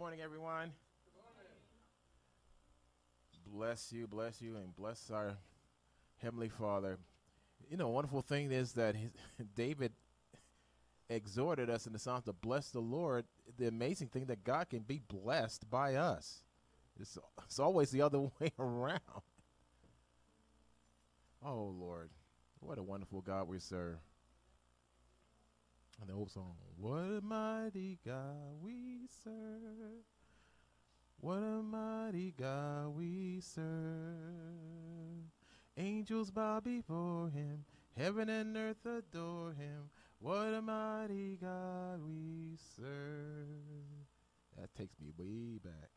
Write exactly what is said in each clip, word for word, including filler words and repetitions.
morning, everyone. Bless you, bless you, and bless our Heavenly Father. You know, a wonderful thing is that his, David exhorted us in the Psalms to bless the Lord. The amazing thing that God can be blessed by us. It's, it's always the other way around. Oh, Lord, what a wonderful God we serve. And the old song, what a mighty God we serve. What a mighty God we serve. Angels bow before him. Heaven and earth adore him. What a mighty God we serve. That takes me way back.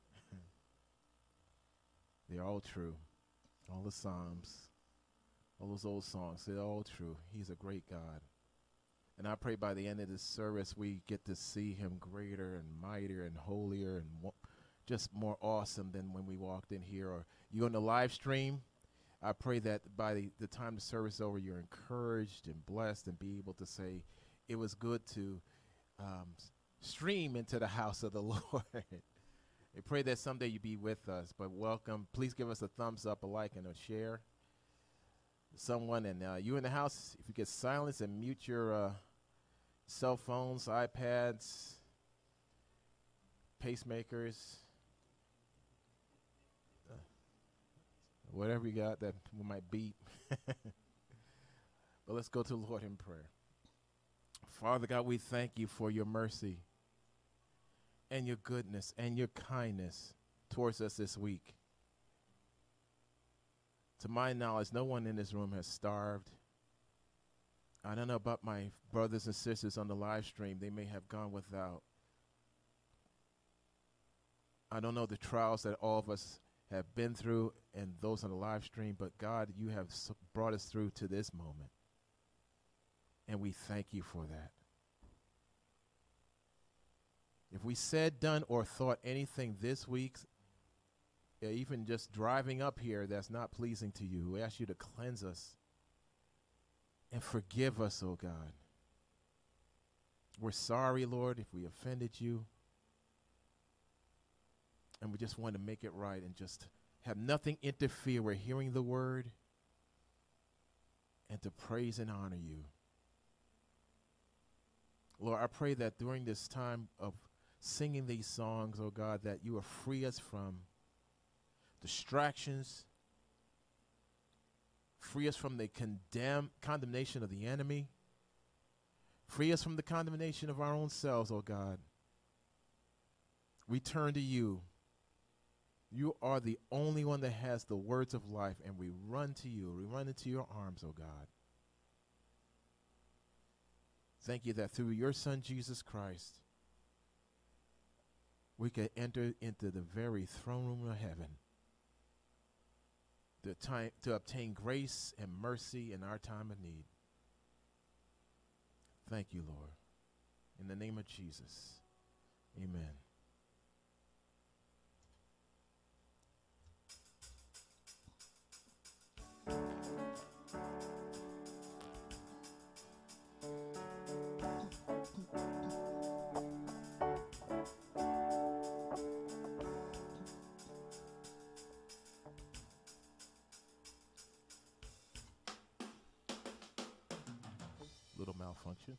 They're all true. All the Psalms, all those old songs, they're all true. He's a great God. And I pray by the end of this service, we get to see him greater and mightier and holier and mo- just more awesome than when we walked in here. Or you on the live stream, I pray that by the, the time the service is over, you're encouraged and blessed and be able to say, it was good to um, stream into the house of the Lord. I pray that someday you be with us, but welcome. Please give us a thumbs up, a like, and a share. Someone, and uh, you in the house, if you could silence and mute your uh, cell phones, iPads, pacemakers, uh, whatever you got that might beep. But let's go to the Lord in prayer. Father God, we thank you for your mercy and your goodness and your kindness towards us this week. To my knowledge, no one in this room has starved. I don't know about my brothers and sisters on the live stream. They may have gone without. I don't know the trials that all of us have been through and those on the live stream, but God, you have brought us through to this moment. And we thank you for that. If we said, done, or thought anything this week, yeah, even just driving up here that's not pleasing to you, we ask you to cleanse us and forgive us, oh God. We're sorry, Lord, if we offended you. And we just want to make it right and just have nothing interfere. We're hearing the word and to praise and honor you. Lord, I pray that during this time of singing these songs, oh God, that you will free us from distractions, free us from the condemn, condemnation of the enemy, free us from the condemnation of our own selves, oh God. We turn to you. You are the only one that has the words of life, and we run to you. We run into your arms, oh God. Thank you that through your Son, Jesus Christ, we can enter into the very throne room of heaven to, time, to obtain grace and mercy in our time of need. Thank you, Lord. In the name of Jesus, amen. Little malfunction.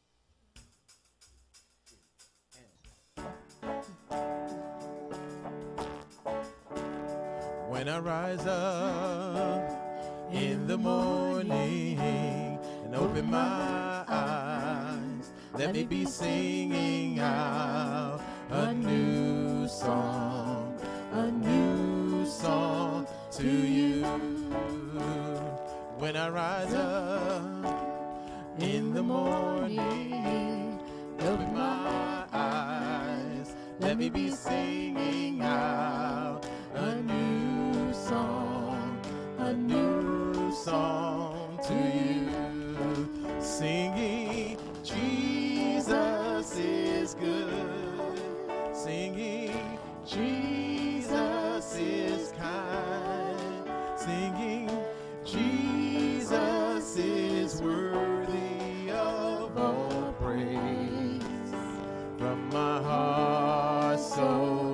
When I rise up in the morning and open my eyes, let me be singing out a new song, a new song to you. When I rise up in the morning, open my eyes, let me be singing out a new song, a new song to you. Singing, Jesus is good. Singing, Jesus is kind. Singing, Jesus is worthy of all praise. From my heart, soul,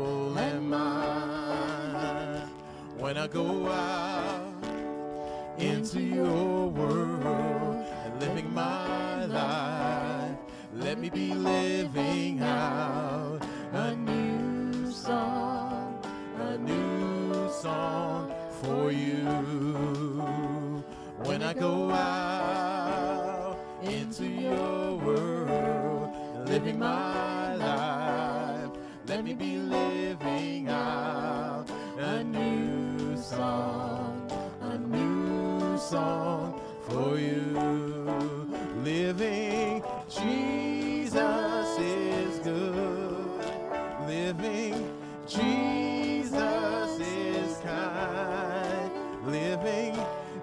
me be living out a new song, a new song for you. When I go out into your world, living my life, let me be living out a new song, a new song for you. Living Jesus is good. Living Jesus is kind. Living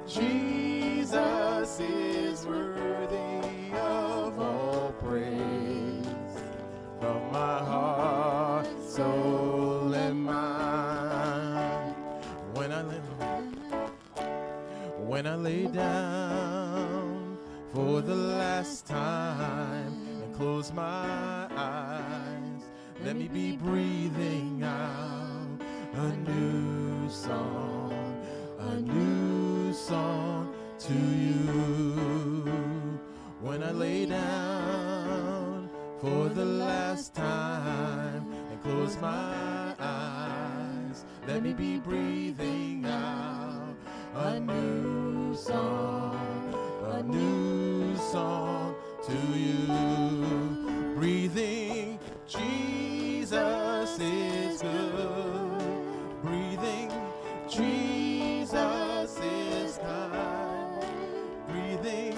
Jesus is worthy of all praise. From my heart, soul, and mind. When I lay, when I lay down for the last time and close my eyes, let me be breathing out a new song, a new song to you. When I lay down for the last time and close my eyes, let me be breathing out a new song, a new song to you. Breathing, Jesus is good. Breathing, Jesus is kind. Breathing,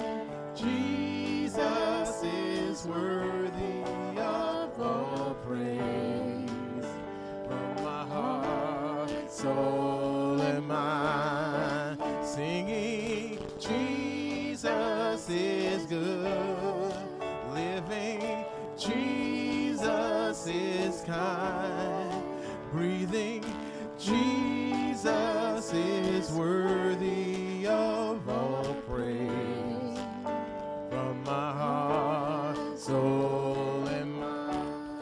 Jesus is worthy of all praise. From my heart, soul, and mind, singing, Jesus is good. Living, Jesus is kind. Breathing, Jesus is worthy of all praise. From my heart, soul, and mind.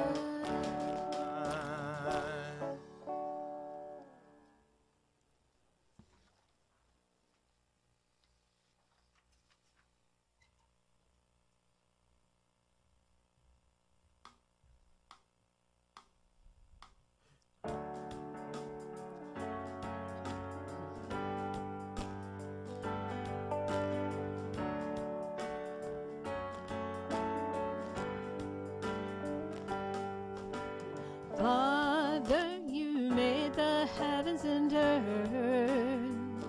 Father, you made the heavens and earth.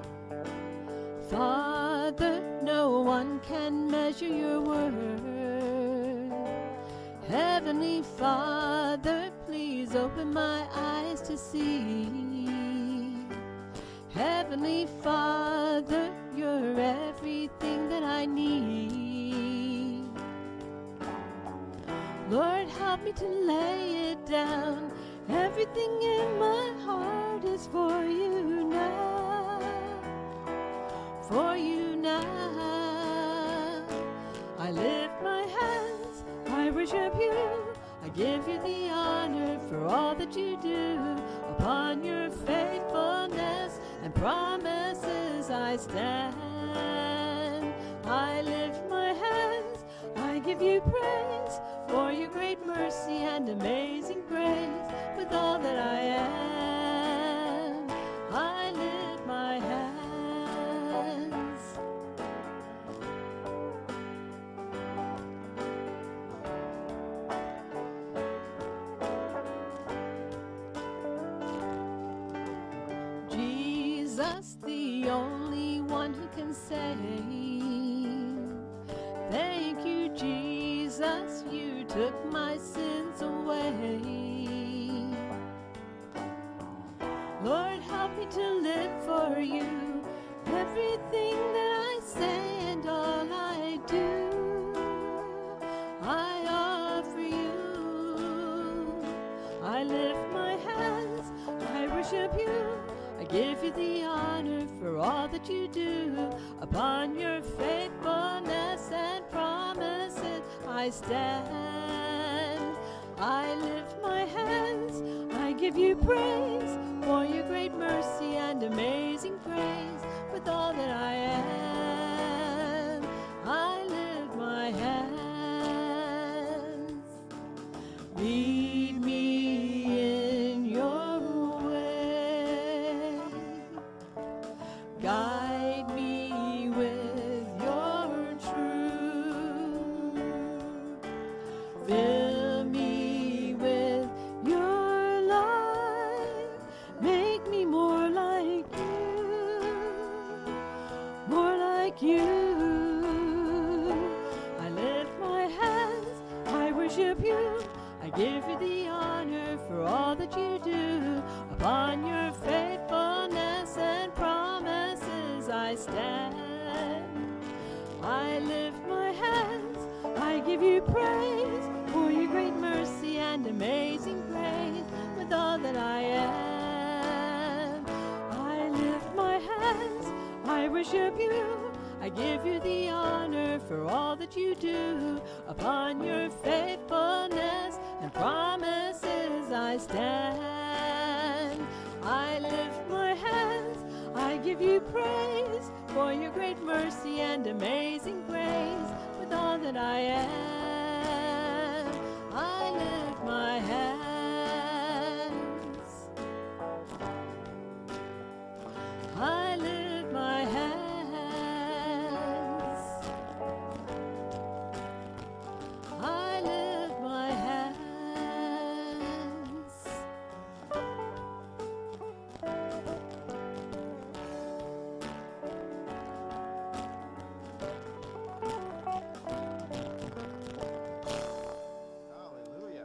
Father, no one can measure your worth. Heavenly Father, please open my eyes to see. Heavenly Father, you're everything that I need. Lord, help me to lay it down. Everything in my heart is for you now. For you now. I lift my hands, I worship you. I give you the honor for all that you do. Upon your faithfulness and promises I stand. I lift my hands, I give you praise for your great mercy and amazing grace. With all that I am, I lift my hands. Jesus, the only one who can save. Thank you, Jesus, you took my sins away. Lord, help me to live for you. Everything that I say and all I do, I offer you. I lift my hands, I worship you. I give you the honor for all that you do. Upon your faithfulness and promises I stand. I lift my hands, I give you praise for your great mercy and amazing grace. With all that I am, I lift my hands. worship you. I give you the honor for all that you do. Upon your faithfulness and promises I stand. I lift my hands, I give you praise for your great mercy and amazing grace with all that I am. I lift my hands, I worship you. I give you the honor for all that you do. Upon your faithfulness and promises I stand. I lift my hands, I give you praise for your great mercy and amazing grace with all that I am. I lift my hands. I lift my hands. I lift my hands. Hallelujah.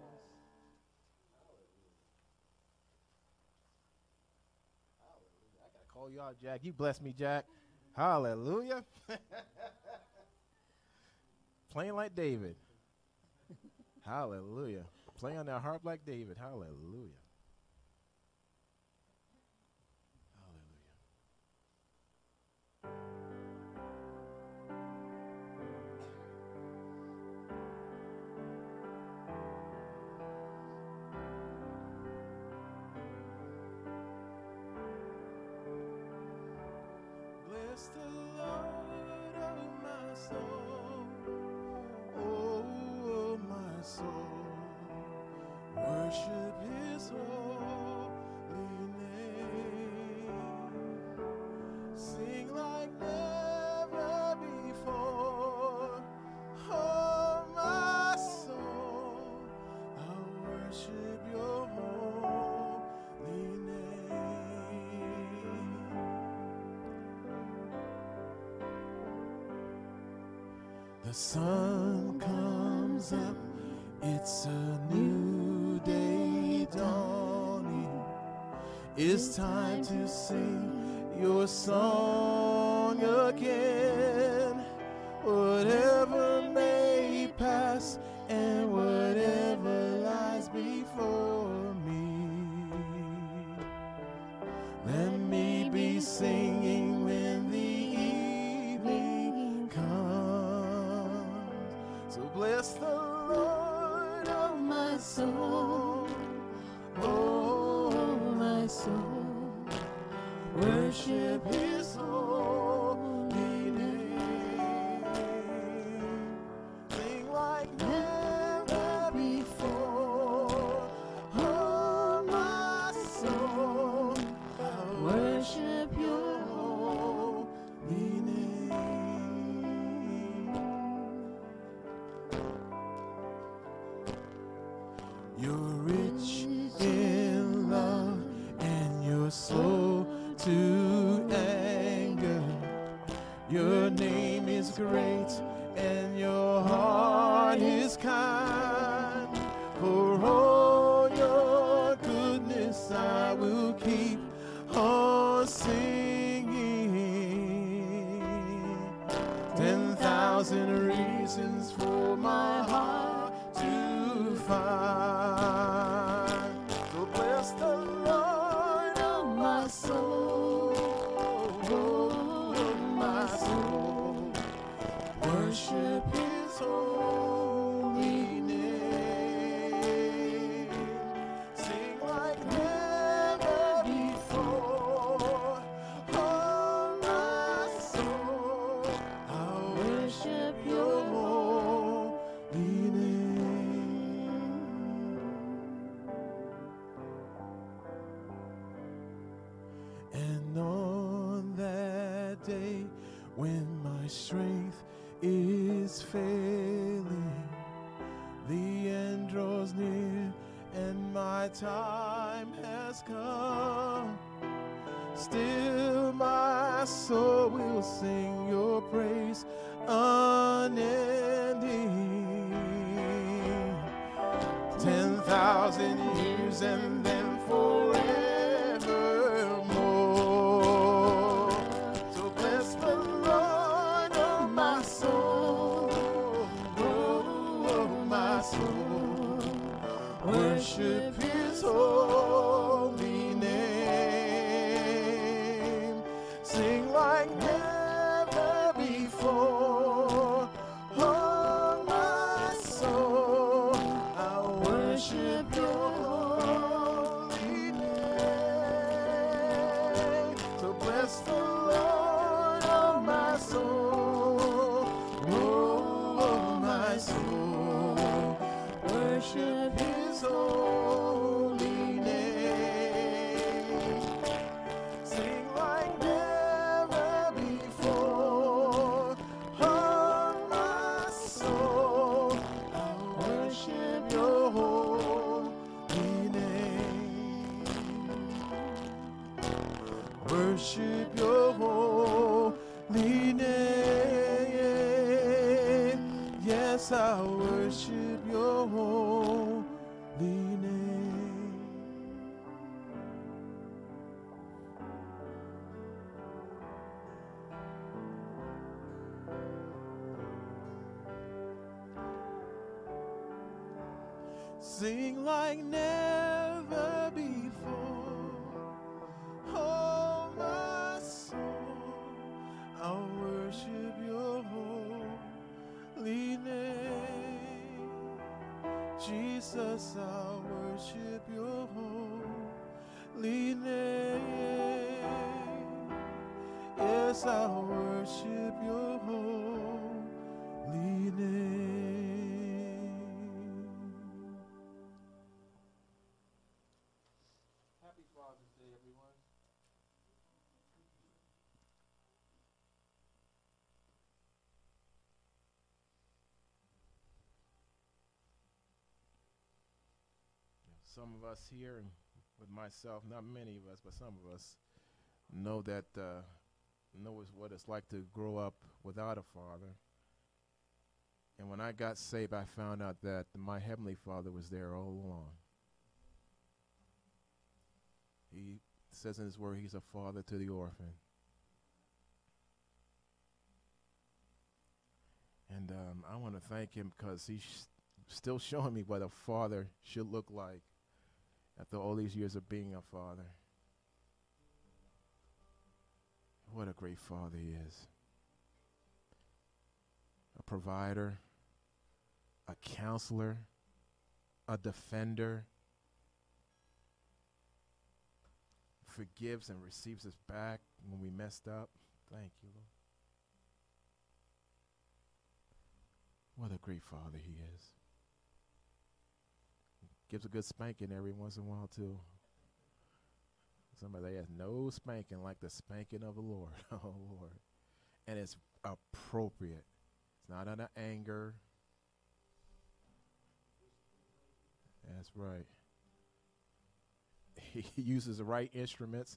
I gotta call you out, Jack. You bless me, Jack. Hallelujah. Playing like David. Hallelujah. Playing on that harp like David. Hallelujah. Hallelujah. Bless the Lord, oh my soul, oh my soul, worship His holy name. Sing like never before, oh my soul, I'll worship Your holy name. The sun comes up, it's a new day dawning. It's time to sing Your song again. Whatever may pass and whatever lies before me, let me be singing when the evening comes. So bless the Lord, oh my soul, oh my soul, worship His holy name. Sing like never before, oh my soul, I worship Your holy name. You're rich in love and You're slow to anger. Your name is great and Your heart is kind. For all Your goodness I will keep on singing. Ten thousand reasons for my heart to find. So bless the Lord, oh my soul, oh my soul, worship His holy name. Sing like never before, oh my soul, I'll worship Your holy name. And on that day when my strength is failing, the end draws near and my time has come, still my soul will sing Your praise unending. thousand years and then forevermore. So bless the Lord, oh my soul, oh, oh my soul, worship his holy name. Sing like never before, oh my soul, I worship your holy name. So bless the Lord, oh my soul, oh, oh my soul, worship his holy name. Sing like never before, oh my soul, I worship your holy name. Worship your holy name. Yes, I worship your holy name. Sing like never before, oh my soul, I'll worship your holy name. Jesus, I'll worship your holy name. Yes, I'll worship your holy name. Happy Father's Day, everyone. Some of us here, and with myself, not many of us, but some of us, know that, uh, know is what it's like to grow up without a father. And when I got saved, I found out that my Heavenly Father was there all along. He says in his word, he's a father to the orphan. And um, I want to thank him because he's sh- still showing me what a father should look like after all these years of being a father. What a great father he is. A provider, a counselor, a defender, forgives and receives us back when we messed up. Thank you, Lord. What a great father he is. Gives a good spanking every once in a while, too. Somebody has no spanking like the spanking of the Lord. Oh, Lord. And it's appropriate. It's not out of anger. That's right. He uses the right instruments.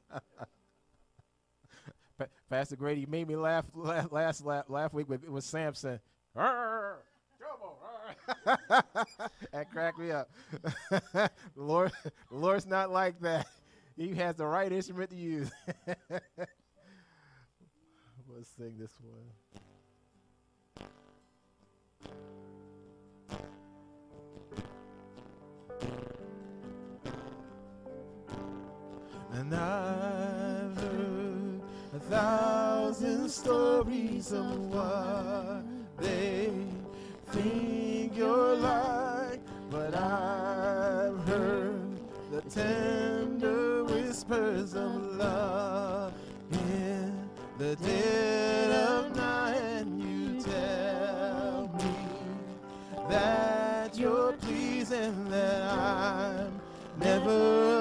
Pa- Pastor Grady made me laugh, laugh last laugh, last week with, with Samson. Arr, trouble, arr. That cracked me up. the Lord, the Lord's not like that. He has the right instrument to use. Let's sing this one. And I've heard a thousand stories of what they think you're like, but I've heard the tender whispers of love in the dead of night, and you tell me that you're pleased and that I'm never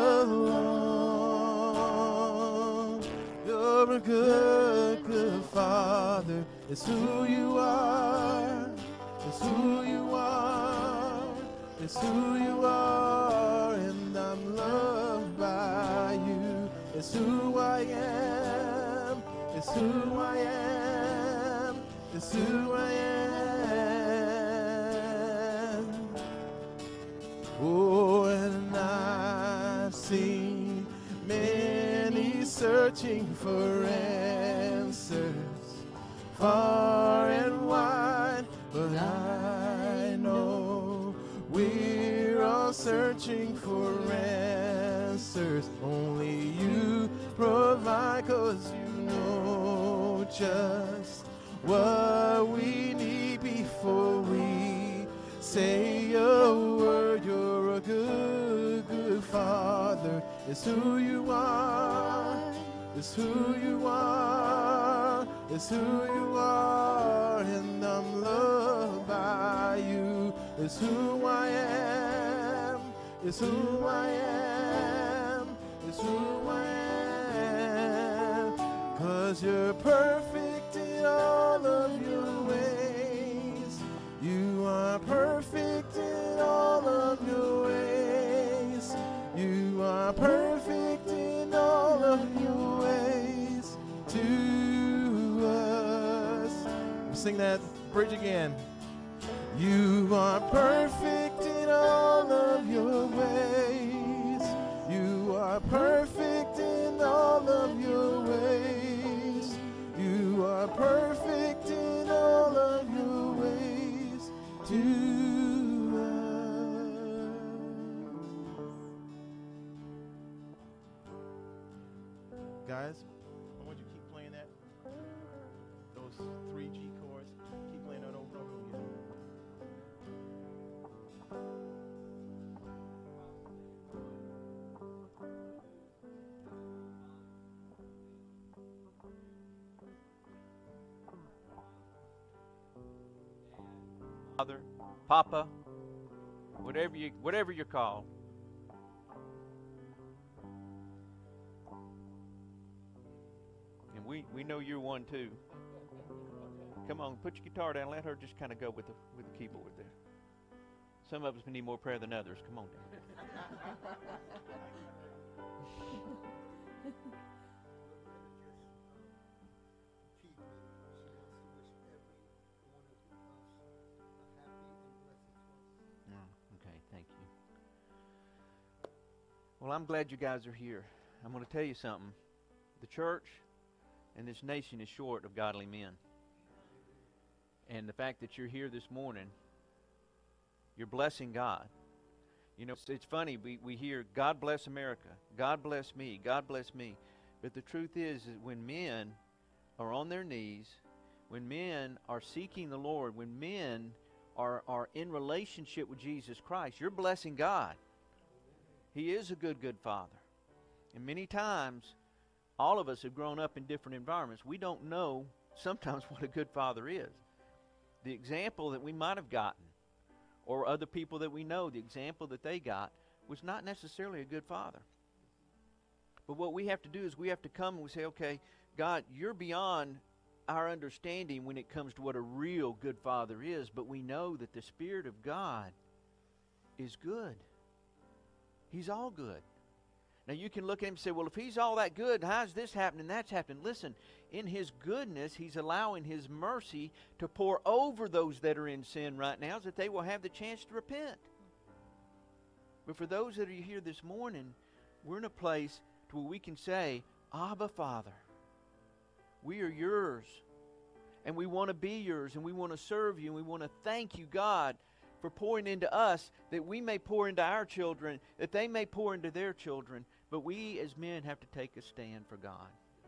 alone. You're a good, good father. It's who you are. It's who you are. It's who you are. And I'm loved by you. It's who I am. It's who I am. It's who I am. Oh, searching for answers far and wide, but I know we're all searching for answers. Only you provide, 'cause you know just what we need before we say a word. You're a good, good Father. It's who you are. It's who you are. It's who you are. And I'm loved by you. It's who I am. It's who I am. It's who I am. 'Cause you're perfect in all of your ways. You are perfect in all of your ways. You are perfect in all of your ways to us. Sing that bridge again. You are perfect in all of your ways. You are perfect in all of your ways. You are perfect in all of your ways to us. Guys, I want you to keep playing that. Those three G chords. Keep playing that over and over again. Father, Papa, whatever you whatever you're called. And we, we know you're one too. Come on, put your guitar down. Let her just kind of go with the with the keyboard there. Some of us need more prayer than others. Come on down. Okay, thank you. Well, I'm glad you guys are here. I'm going to tell you something. The church and this nation is short of godly men. And the fact that you're here this morning, you're blessing God. You know, it's, it's funny, we, we hear, God bless America, God bless me, God bless me. But the truth is, is when men are on their knees, when men are seeking the Lord, when men are, are in relationship with Jesus Christ, you're blessing God. He is a good, good Father. And many times, all of us have grown up in different environments. We don't know sometimes what a good Father is. The example that we might have gotten, or other people that we know, the example that they got, was not necessarily a good father. But what we have to do is we have to come and we say, okay, God, you're beyond our understanding when it comes to what a real good father is, but we know that the Spirit of God is good. He's all good. Now you can look at him and say, well, if he's all that good, how's this happening, that's happening? Listen, in his goodness, he's allowing his mercy to pour over those that are in sin right now, so that they will have the chance to repent. But for those that are here this morning, we're in a place to where we can say, Abba, Father, we are yours, and we want to be yours, and we want to serve you, and we want to thank you, God, for pouring into us, that we may pour into our children, that they may pour into their children. But we as men have to take a stand for God.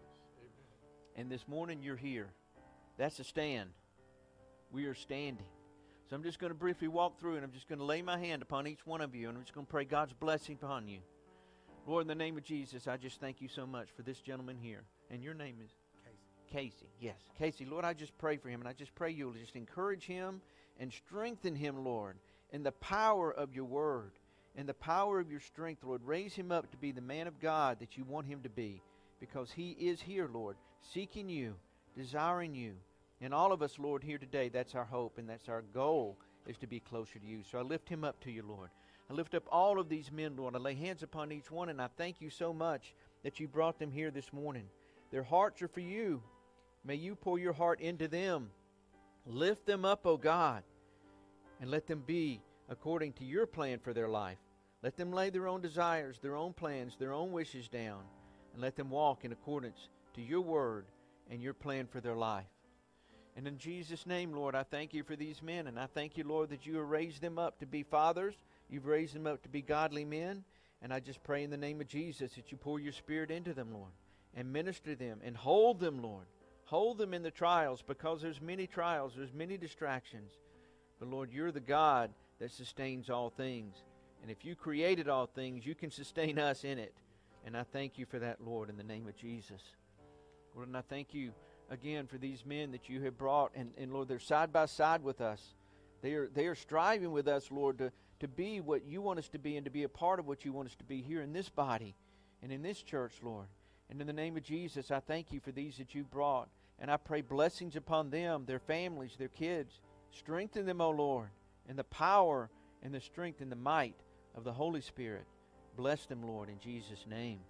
And this morning you're here. That's a stand. We are standing. So I'm just going to briefly walk through, and I'm just going to lay my hand upon each one of you, and I'm just going to pray God's blessing upon you. Lord, in the name of Jesus, I just thank you so much for this gentleman here. And your name is? Casey. Casey, yes. Casey, Lord, I just pray for him, and I just pray you'll just encourage him and strengthen him, Lord, in the power of your word. And the power of your strength, Lord, raise him up to be the man of God that you want him to be, because he is here, Lord, seeking you, desiring you. And all of us, Lord, here today, that's our hope and that's our goal, is to be closer to you. So I lift him up to you, Lord. I lift up all of these men, Lord. I lay hands upon each one, and I thank you so much that you brought them here this morning. Their hearts are for you. May you pour your heart into them. Lift them up, O God, and let them be according to your plan for their life. Let them lay their own desires, their own plans, their own wishes down. and let them walk in accordance to your word and your plan for their life. And in Jesus' name, Lord, I thank you for these men, and I thank you, Lord, that you have raised them up to be fathers. You've raised them up to be godly men. And I just pray in the name of Jesus that you pour your Spirit into them, Lord, and minister them and hold them, Lord. Hold them in the trials, because there's many trials, there's many distractions. But Lord, you're the God that sustains all things. And if you created all things, you can sustain us in it. And I thank you for that, Lord, in the name of Jesus. Lord, and I thank you again for these men that you have brought. And, and Lord, they're side by side with us. They are, they are striving with us, Lord, to, to be what you want us to be and to be a part of what you want us to be here in this body and in this church, Lord. And in the name of Jesus, I thank you for these that you brought. And I pray blessings upon them, their families, their kids. Strengthen them, O Lord, in the power and the strength and the might of the Holy Spirit. Bless them, Lord, in Jesus' name.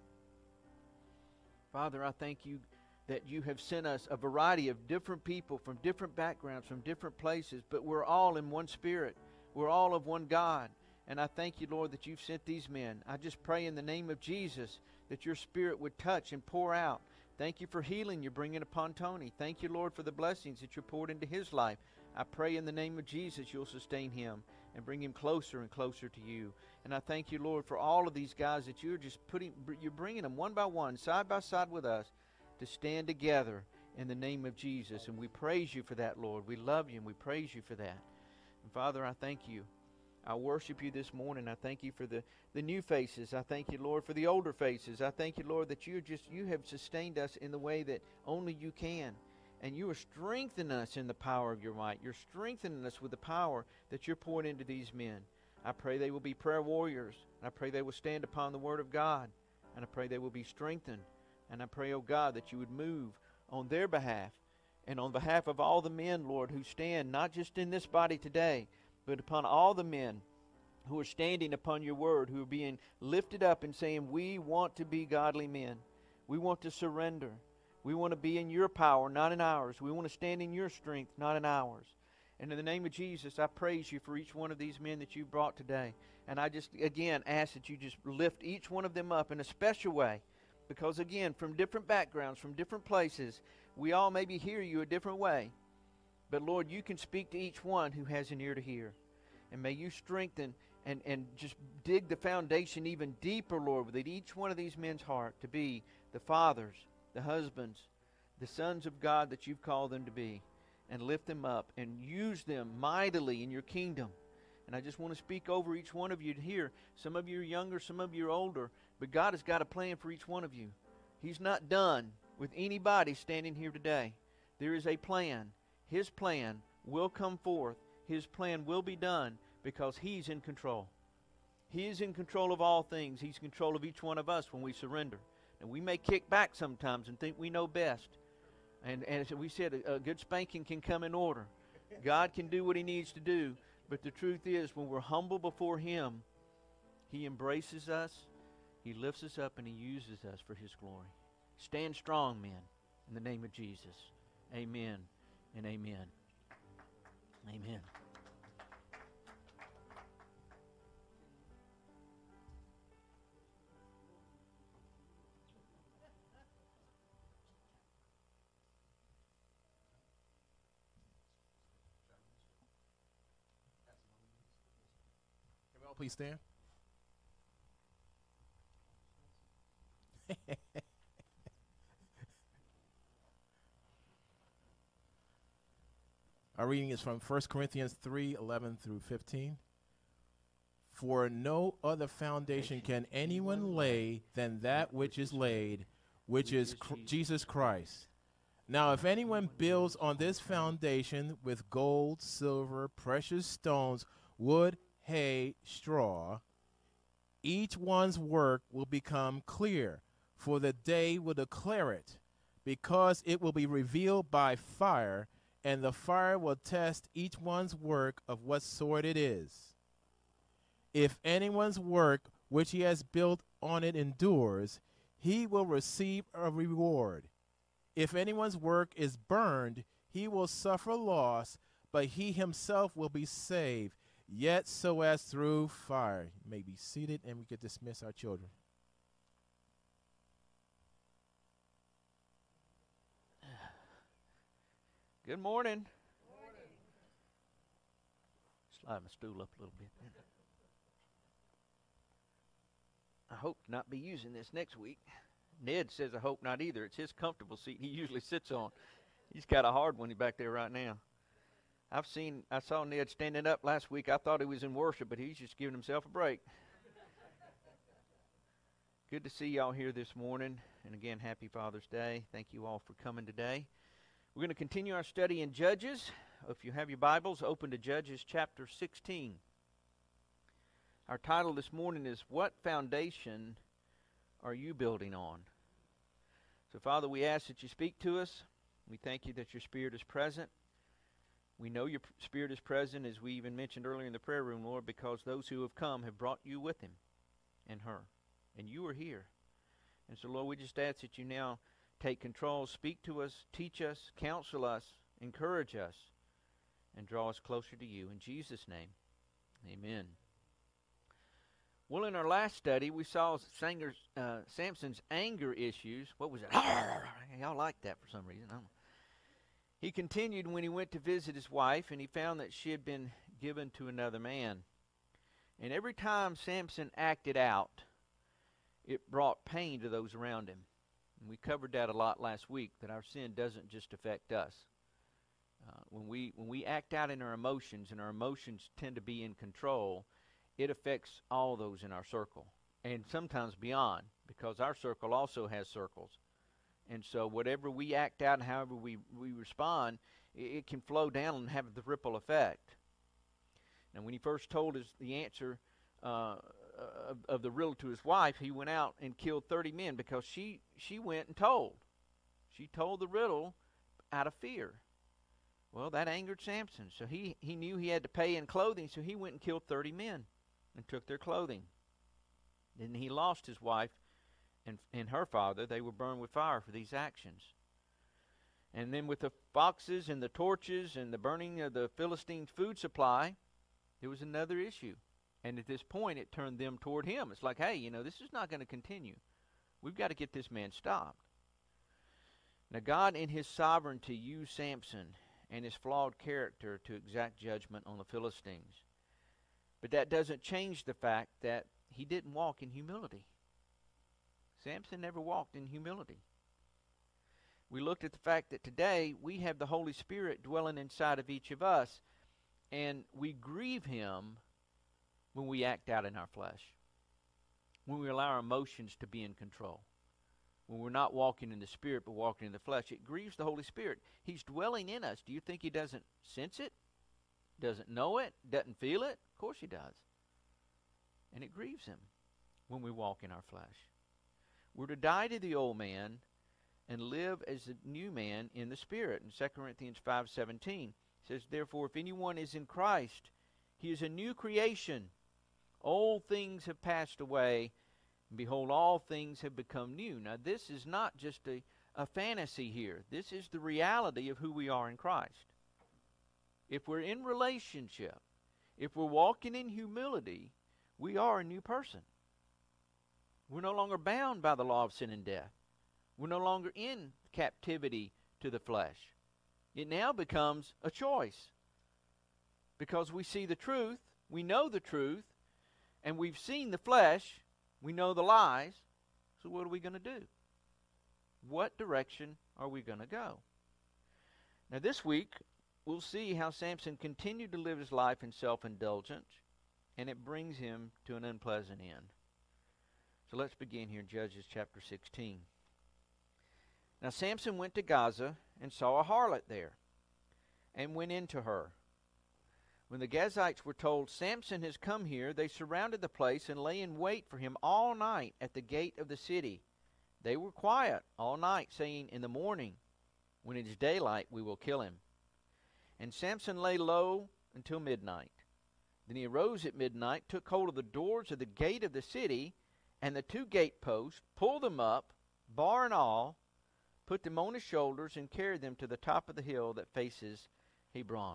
Father, I thank you that you have sent us a variety of different people from different backgrounds, from different places, but we're all in one Spirit. We're all of one God. And I thank you, Lord, that you've sent these men. I just pray in the name of Jesus that your Spirit would touch and pour out. Thank you for healing you're bringing upon Tony. Thank you, Lord, for the blessings that you poured into his life. I pray in the name of Jesus you'll sustain him and bring him closer and closer to you. And I thank you, Lord, for all of these guys that you're just putting, you're bringing them one by one, side by side with us, to stand together in the name of Jesus. And we praise you for that, Lord. We love you and we praise you for that. And Father, I thank you. I worship you this morning. I thank you for the, the new faces. I thank you, Lord, for the older faces. I thank you, Lord, that you just you have sustained us in the way that only you can. And you are strengthening us in the power of your might. You're strengthening us with the power that you're pouring into these men. I pray they will be prayer warriors. I pray they will stand upon the word of God. And I pray they will be strengthened. And I pray, oh God, that you would move on their behalf and on behalf of all the men, Lord, who stand not just in this body today, but upon all the men who are standing upon your word, who are being lifted up and saying, we want to be godly men. We want to surrender. We want to be in your power, not in ours. We want to stand in your strength, not in ours. And in the name of Jesus, I praise you for each one of these men that you brought today. And I just, again, ask that you just lift each one of them up in a special way. Because, again, from different backgrounds, from different places, we all maybe hear you a different way. But, Lord, you can speak to each one who has an ear to hear. And may you strengthen and, and just dig the foundation even deeper, Lord, within each one of these men's heart to be the fathers, the husbands, the sons of God that you've called them to be. And lift them up and use them mightily in your kingdom. And I just want to speak over each one of you here. Some of you are younger, some of you are older. But God has got a plan for each one of you. He's not done with anybody standing here today. There is a plan. His plan will come forth. His plan will be done because He's in control. He is in control of all things. He's in control of each one of us when we surrender. And we may kick back sometimes and think we know best. And, and as we said, a, a good spanking can come in order. God can do what He needs to do. But the truth is, when we're humble before Him, He embraces us, He lifts us up, and He uses us for His glory. Stand strong, men, in the name of Jesus. Amen and amen. Amen. Can we all please stand? Our reading is from First Corinthians three, eleven through fifteen. For no other foundation can anyone lay than that which is laid, which is cr- Jesus Christ. Now if anyone builds on this foundation with gold, silver, precious stones, wood, hay, straw, each one's work will become clear, for the day will declare it, because it will be revealed by fire, and the fire will test each one's work of what sort it is. If anyone's work which he has built on it endures, he will receive a reward. If anyone's work is burned, he will suffer loss, but he himself will be saved, yet so as through fire. You may be seated, and we can dismiss our children. Good morning. Slide my stool up a little bit. I hope to not be using this next week. Ned says I hope not either. It's his comfortable seat he usually sits on. He's got a hard one back there right now. I've seen, I saw Ned standing up last week. I thought he was in worship, but he's just giving himself a break. Good to see y'all here this morning. And again, happy Father's Day. Thank you all for coming today. We're going to continue our study in Judges. If you have your Bibles, open to Judges chapter sixteen. Our title this morning is, What Foundation Are You Building On? So, Father, we ask that you speak to us. We thank you that your Spirit is present. We know your Spirit is present, as we even mentioned earlier in the prayer room, Lord, because those who have come have brought you with him and her. And you are here. And so, Lord, we just ask that you now take control, speak to us, teach us, counsel us, encourage us, and draw us closer to you. In Jesus' name, amen. Well, in our last study, we saw Sanger's, uh, Samson's anger issues. What was it? Y'all like that for some reason. I don't know. He continued when he went to visit his wife, and he found that she had been given to another man. And every time Samson acted out, it brought pain to those around him. And we covered that a lot last week, that our sin doesn't just affect us. Uh, when we when we act out in our emotions, and our emotions tend to be in control, it affects all those in our circle, and sometimes beyond, because our circle also has circles. And so whatever we act out and however we, we respond, it, it can flow down and have the ripple effect. Now, when he first told us the answer uh, of, of the riddle to his wife, he went out and killed thirty men, because she, she went and told. She told the riddle out of fear. Well, that angered Samson, so he, he knew he had to pay in clothing, so he went and killed thirty men and took their clothing. Then he lost his wife and, and her father. They were burned with fire for these actions. And then with the foxes and the torches and the burning of the Philistines' food supply, there was another issue. And at this point, it turned them toward him. It's like, hey, you know, this is not going to continue. We've got to get this man stopped. Now, God in his sovereignty used Samson and his flawed character to exact judgment on the Philistines. But that doesn't change the fact that he didn't walk in humility. Samson never walked in humility. We looked at the fact that today we have the Holy Spirit dwelling inside of each of us, and we grieve him when we act out in our flesh, when we allow our emotions to be in control. When we're not walking in the Spirit but walking in the flesh, it grieves the Holy Spirit. He's dwelling in us. Do you think he doesn't sense it? Doesn't know it? Doesn't feel it? Of course he does. And it grieves him when we walk in our flesh. We're to die to the old man and live as a new man in the Spirit. In Second Corinthians five seventeen, it says, Therefore, if anyone is in Christ, he is a new creation. Old things have passed away, and behold, all things have become new. Now, this is not just a, a fantasy here. This is the reality of who we are in Christ. If we're in relationship, if we're walking in humility, we are a new person. We're no longer bound by the law of sin and death. We're no longer in captivity to the flesh. It now becomes a choice. Because we see the truth, we know the truth, and we've seen the flesh, we know the lies, so what are we going to do? What direction are we going to go? Now this week, we'll see how Samson continued to live his life in self-indulgence, and it brings him to an unpleasant end. So let's begin here in Judges chapter sixteen. Now Samson went to Gaza and saw a harlot there, and went into her. When the Gazites were told, Samson has come here, they surrounded the place and lay in wait for him all night at the gate of the city. They were quiet all night, saying, In the morning, when it is daylight, we will kill him. And Samson lay low until midnight. Then he arose at midnight, took hold of the doors of the gate of the city, and the two gateposts, pulled them up, bar and all, put them on his shoulders, and carried them to the top of the hill that faces Hebron.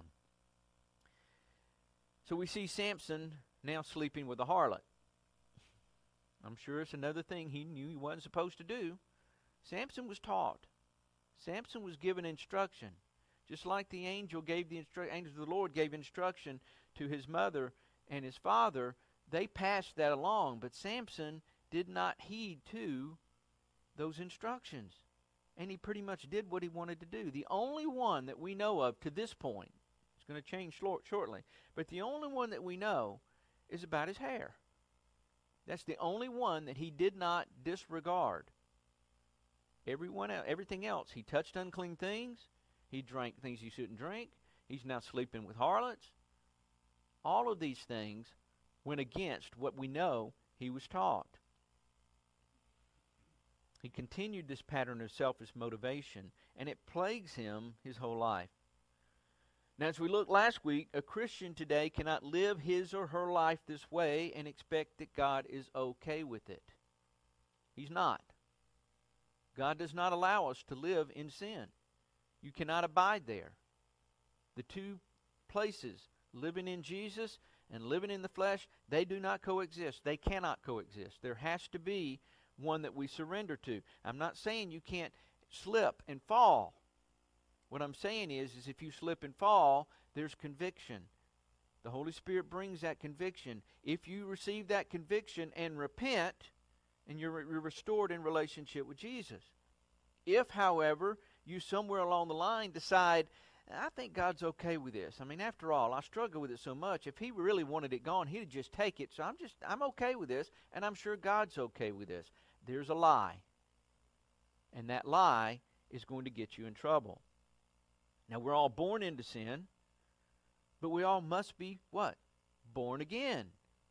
So we see Samson now sleeping with a harlot. I'm sure it's another thing he knew he wasn't supposed to do. Samson was taught. Samson was given instruction. Just like the angel gave the instru- angels of the Lord gave instruction to his mother and his father, they passed that along. But Samson did not heed to those instructions. And he pretty much did what he wanted to do. The only one that we know of to this point, it's going to change shortly, but the only one that we know is about his hair. That's the only one that he did not disregard. Everyone else, everything else, he touched unclean things. He drank things he shouldn't drink. He's now sleeping with harlots. All of these things went against what we know he was taught. He continued this pattern of selfish motivation, and it plagues him his whole life. Now, as we looked last week, a Christian today cannot live his or her life this way and expect that God is okay with it. He's not. God does not allow us to live in sin. You cannot abide there. The two places, living in Jesus and living in the flesh, they do not coexist. They cannot coexist. There has to be one that we surrender to. I'm not saying you can't slip and fall. What I'm saying is, is if you slip and fall, there's conviction. The Holy Spirit brings that conviction. If you receive that conviction and repent, and you're, re- you're restored in relationship with Jesus. If, however, you somewhere along the line decide, I think God's okay with this. I mean, after all, I struggle with it so much. If he really wanted it gone, he'd just take it. So I'm just, I'm okay with this, and I'm sure God's okay with this. There's a lie. And that lie is going to get you in trouble. Now, we're all born into sin, but we all must be, what? Born again.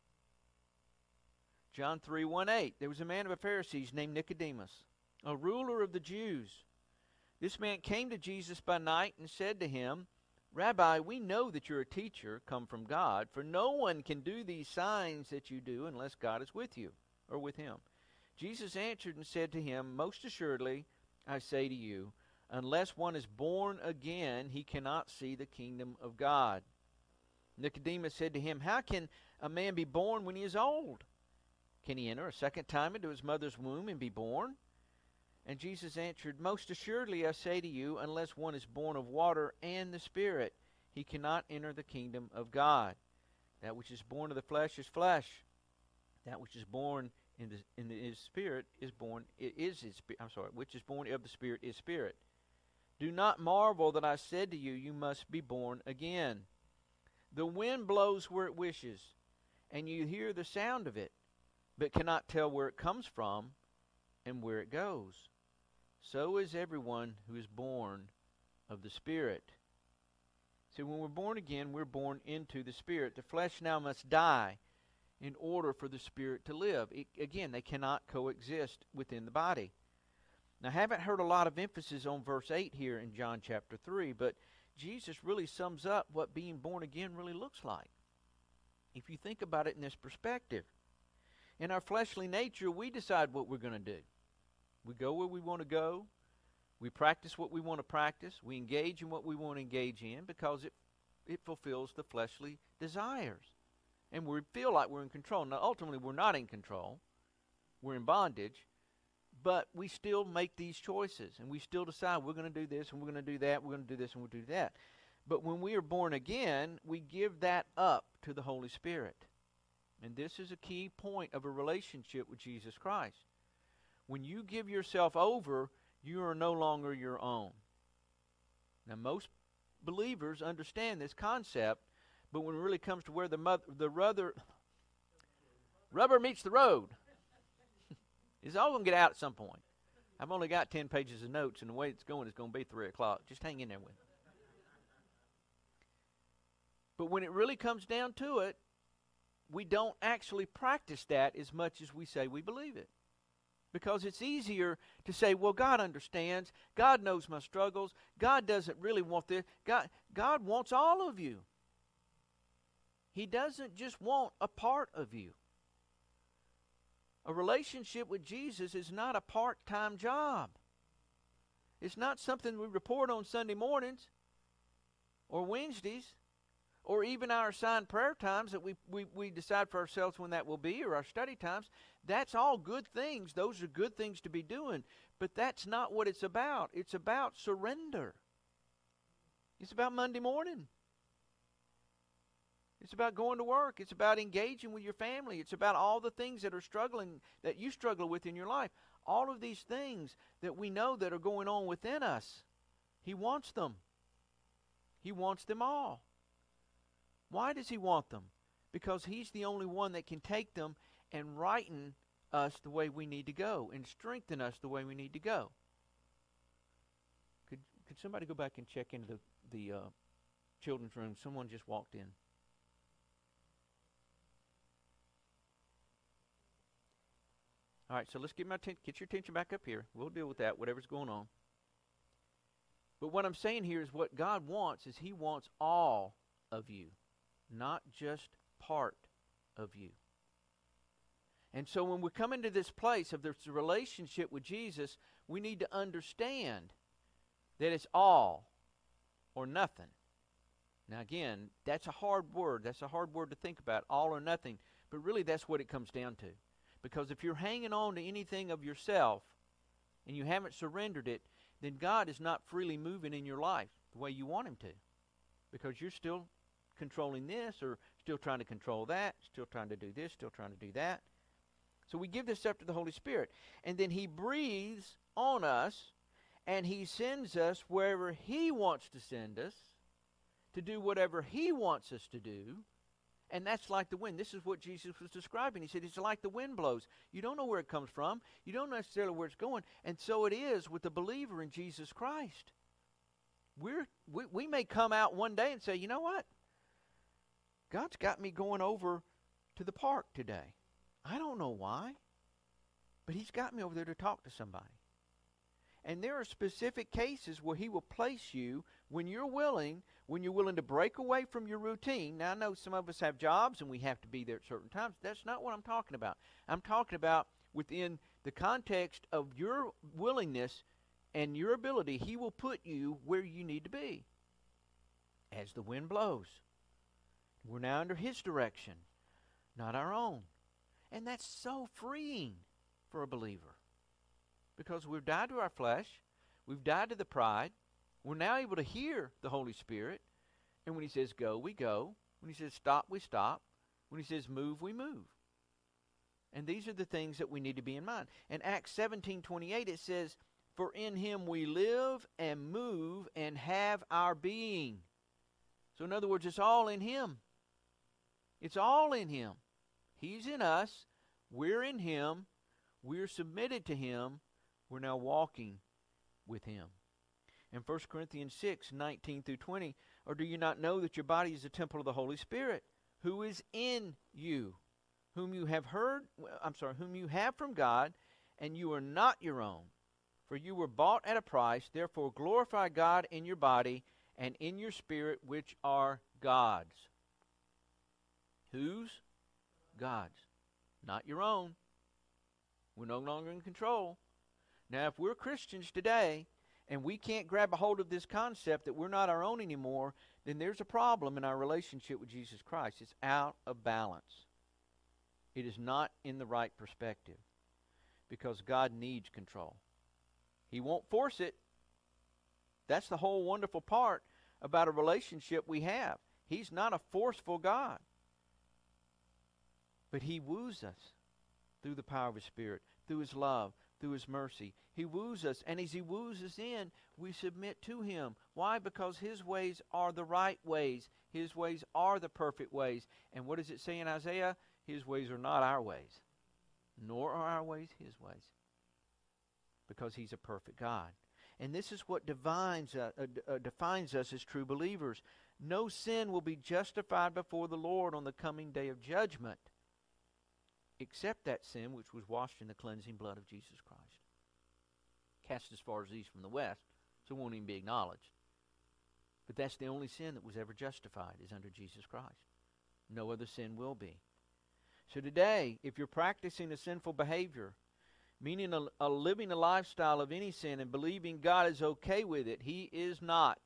John three one eight, there was a man of the Pharisees named Nicodemus, a ruler of the Jews. This man came to Jesus by night and said to him, Rabbi, we know that you're a teacher come from God, for no one can do these signs that you do unless God is with you, or with him. Jesus answered and said to him, Most assuredly, I say to you, unless one is born again, he cannot see the kingdom of God. Nicodemus said to him, How can a man be born when he is old? Can he enter a second time into his mother's womb and be born? And Jesus answered, Most assuredly I say to you, unless one is born of water and the Spirit, he cannot enter the kingdom of God. That which is born of the flesh is flesh. That which is born in the in the is Spirit is born it is his I'm sorry, which is born of the Spirit is spirit. Do not marvel that I said to you, you must be born again. The wind blows where it wishes, and you hear the sound of it, but cannot tell where it comes from and where it goes. So is everyone who is born of the Spirit. See, when we're born again, we're born into the Spirit. The flesh now must die in order for the Spirit to live. It, again, they cannot coexist within the body. Now, I haven't heard a lot of emphasis on verse eight here in John chapter three, but Jesus really sums up what being born again really looks like. If you think about it in this perspective, in our fleshly nature, we decide what we're going to do. We go where we want to go. We practice what we want to practice. We engage in what we want to engage in because it, it fulfills the fleshly desires. And we feel like we're in control. Now, ultimately, we're not in control. We're in bondage. But we still make these choices. And we still decide we're going to do this and we're going to do that. We're going to do this and we'll do that. But when we are born again, we give that up to the Holy Spirit. And this is a key point of a relationship with Jesus Christ. When you give yourself over, you are no longer your own. Now, most believers understand this concept, but when it really comes to where the mother, the rubber, rubber meets the road, it's all going to get out at some point. I've only got ten pages of notes, and the way it's going is going to be three o'clock. Just hang in there with me. But when it really comes down to it, we don't actually practice that as much as we say we believe it. Because it's easier to say, well, God understands. God knows my struggles. God doesn't really want this. God, God wants all of you. He doesn't just want a part of you. A relationship with Jesus is not a part-time job. It's not something we report on Sunday mornings or Wednesdays or even our assigned prayer times that we, we, we decide for ourselves when that will be, or our study times. That's all good things. Those are good things to be doing. But that's not what it's about. It's about surrender. It's about Monday morning. It's about going to work. It's about engaging with your family. It's about all the things that are struggling, that you struggle with in your life. All of these things that we know that are going on within us. He wants them. He wants them all. Why does He want them? Because He's the only one that can take them and righten us the way we need to go and strengthen us the way we need to go. Could could somebody go back and check into the, the uh, children's room? Someone just walked in. All right, so let's get my ten- get your attention back up here. We'll deal with that, whatever's going on. But what I'm saying here is what God wants is He wants all of you, not just part of you. And so when we come into this place of this relationship with Jesus, we need to understand that it's all or nothing. Now again, that's a hard word. That's a hard word to think about, all or nothing. But really that's what it comes down to. Because if you're hanging on to anything of yourself and you haven't surrendered it, then God is not freely moving in your life the way you want Him to. Because you're still controlling this or still trying to control that, still trying to do this, still trying to do that. So we give this up to the Holy Spirit. And then He breathes on us and He sends us wherever He wants to send us to do whatever He wants us to do. And that's like the wind. This is what Jesus was describing. He said it's like the wind blows. You don't know where it comes from. You don't know necessarily where it's going. And so it is with the believer in Jesus Christ. We're, we, we may come out one day and say, you know what? God's got me going over to the park today. I don't know why, but He's got me over there to talk to somebody. And there are specific cases where He will place you when you're willing, when you're willing to break away from your routine. Now, I know some of us have jobs and we have to be there at certain times. That's not what I'm talking about. I'm talking about within the context of your willingness and your ability, He will put you where you need to be as the wind blows. We're now under His direction, not our own. And that's so freeing for a believer. Because we've died to our flesh. We've died to the pride. We're now able to hear the Holy Spirit. And when He says go, we go. When He says stop, we stop. When He says move, we move. And these are the things that we need to be in mind. In Acts seventeen twenty-eight, it says, for in Him we live and move and have our being. So in other words, it's all in Him. It's all in Him. He's in us. We're in Him. We're submitted to Him. We're now walking with Him. In First Corinthians six, nineteen through twenty, or do you not know that your body is a temple of the Holy Spirit, who is in you, whom you have heard, I'm sorry, whom you have from God, and you are not your own. For you were bought at a price, therefore glorify God in your body and in your spirit, which are God's. Whose? God's. Not your own. We're no longer in control. Now, if we're Christians today and we can't grab a hold of this concept that we're not our own anymore, then there's a problem in our relationship with Jesus Christ. It's out of balance. It is not in the right perspective because God needs control. He won't force it. That's the whole wonderful part about a relationship we have. He's not a forceful God. But He woos us through the power of His Spirit, through His love, through His mercy. He woos us, and as He woos us in, we submit to Him. Why? Because His ways are the right ways. His ways are the perfect ways. And what does it say in Isaiah? His ways are not our ways, nor are our ways His ways. Because He's a perfect God. And this is what defines, uh, uh, defines us as true believers. No sin will be justified before the Lord on the coming day of judgment, except that sin which was washed in the cleansing blood of Jesus Christ. Cast as far as the east from the west, so it won't even be acknowledged. But that's the only sin that was ever justified, is under Jesus Christ. No other sin will be. So today, if you're practicing a sinful behavior, meaning a, a living a lifestyle of any sin and believing God is okay with it, He is not.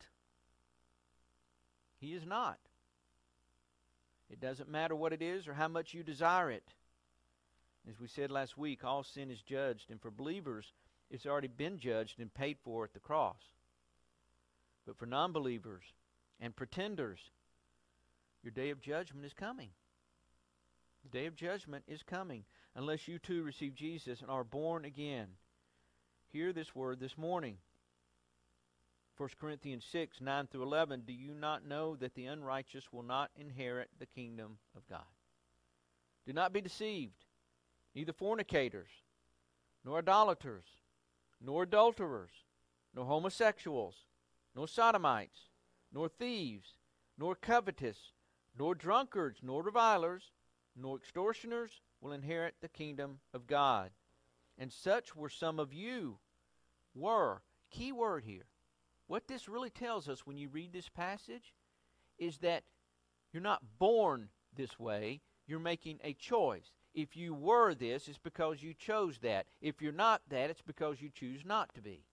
He is not. It doesn't matter what it is or how much you desire it. As we said last week, all sin is judged, and for believers, it's already been judged and paid for at the cross. But for non-believers, and pretenders. Your day of judgment is coming. The day of judgment is coming unless you too receive Jesus and are born again. Hear this word this morning. First Corinthians six, nine through eleven. Do you not know that the unrighteous will not inherit the kingdom of God? Do not be deceived. Neither fornicators, nor idolaters, nor adulterers, nor homosexuals, nor sodomites, nor thieves, nor covetous, nor drunkards, nor revilers, nor extortioners will inherit the kingdom of God. And such were some of you. Were. Key word here. What this really tells us when you read this passage is that you're not born this way. You're making a choice. If you were this, it's because you chose that. If you're not that, it's because you choose not to be.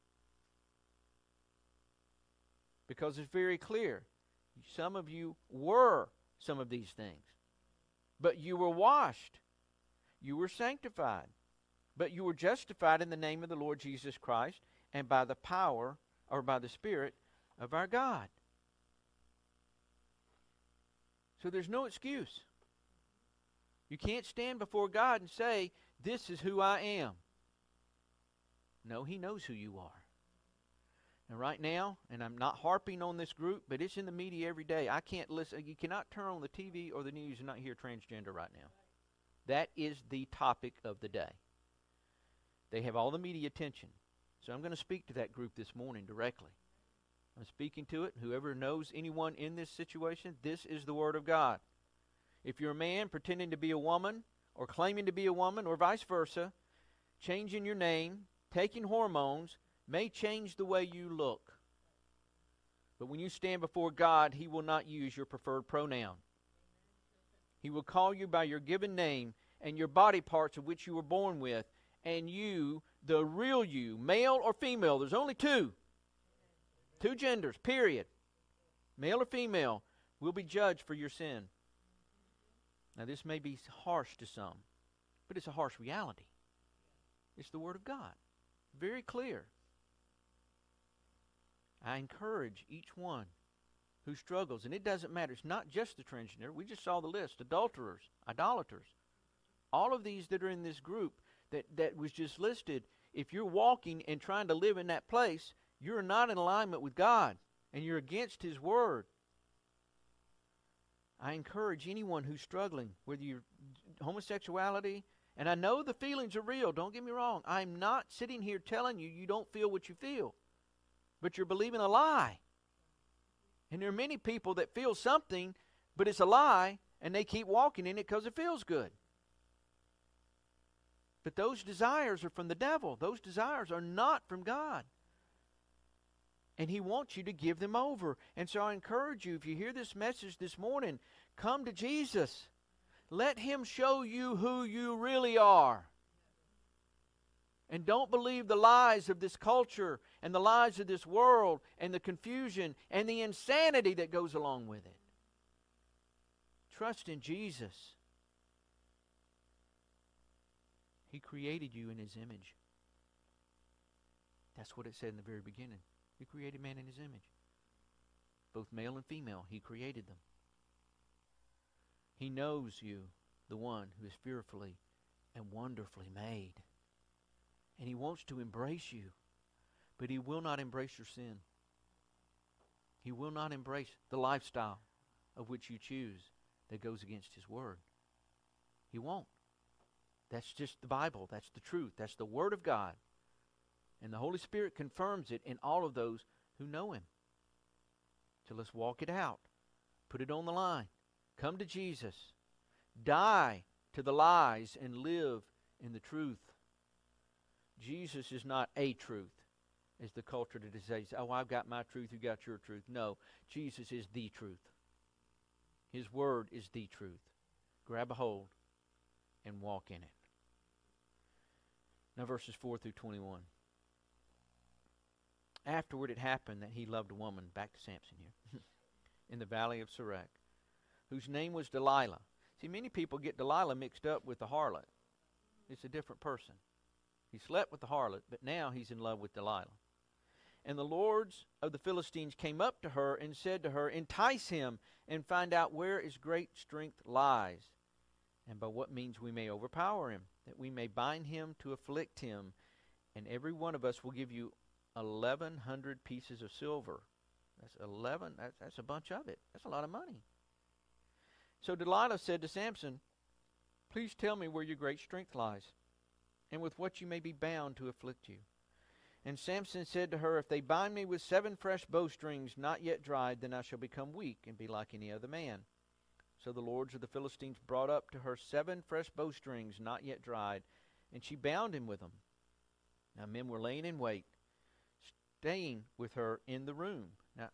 Because it's very clear. Some of you were some of these things. But you were washed. You were sanctified. But you were justified in the name of the Lord Jesus Christ and by the power or by the Spirit of our God. So there's no excuse. You can't stand before God and say, this is who I am. No, He knows who you are. And right now, and I'm not harping on this group, but it's in the media every day. I can't listen. You cannot turn on the T V or the news and not hear transgender right now. That is the topic of the day. They have all the media attention. So I'm going to speak to that group this morning directly. I'm speaking to it. Whoever knows anyone in this situation, this is the Word of God. If you're a man pretending to be a woman or claiming to be a woman or vice versa, changing your name, taking hormones, may change the way you look. But when you stand before God, He will not use your preferred pronoun. He will call you by your given name and your body parts of which you were born with, and you, the real you, male or female, there's only two. Two genders, period. Male or female, will be judged for your sin. Now this may be harsh to some, but it's a harsh reality. It's the Word of God. Very clear. I encourage each one who struggles, and it doesn't matter. It's not just the transgender. We just saw the list. Adulterers, idolaters. All of these that are in this group that, that was just listed, if you're walking and trying to live in that place, you're not in alignment with God, and you're against His Word. I encourage anyone who's struggling, whether you're homosexuality, and I know the feelings are real, don't get me wrong. I'm not sitting here telling you you don't feel what you feel, but you're believing a lie. And there are many people that feel something, but it's a lie, and they keep walking in it because it feels good. But those desires are from the devil. Those desires are not from God. And He wants you to give them over. And so I encourage you, if you hear this message this morning, come to Jesus. Let Him show you who you really are. And don't believe the lies of this culture and the lies of this world and the confusion and the insanity that goes along with it. Trust in Jesus. He created you in His image. That's what it said in the very beginning. He created man in His image. Both male and female, He created them. He knows you, the one who is fearfully and wonderfully made. And He wants to embrace you, but He will not embrace your sin. He will not embrace the lifestyle of which you choose that goes against His Word. He won't. That's just the Bible. That's the truth. That's the Word of God. And the Holy Spirit confirms it in all of those who know Him. So let's walk it out. Put it on the line. Come to Jesus. Die to the lies and live in the truth. Jesus is not a truth, as the culture today says, oh, I've got my truth, you got your truth. No, Jesus is the truth. His Word is the truth. Grab a hold and walk in it. Now verses four through twenty-one. Afterward it happened that he loved a woman, back to Samson here, in the valley of Sorek, whose name was Delilah. See, many people get Delilah mixed up with the harlot. It's a different person. He slept with the harlot, but now he's in love with Delilah. And the lords of the Philistines came up to her and said to her, entice him and find out where his great strength lies, and by what means we may overpower him, that we may bind him to afflict him. And every one of us will give you eleven hundred pieces of silver. That's eleven. That's, that's a bunch of it. That's a lot of money. So Delilah said to Samson, please tell me where your great strength lies, and with what you may be bound to afflict you. And Samson said to her, if they bind me with seven fresh bowstrings not yet dried, then I shall become weak and be like any other man. So the lords of the Philistines brought up to her seven fresh bowstrings not yet dried, and she bound him with them. Now men were laying in wait, staying with her in the room. Now,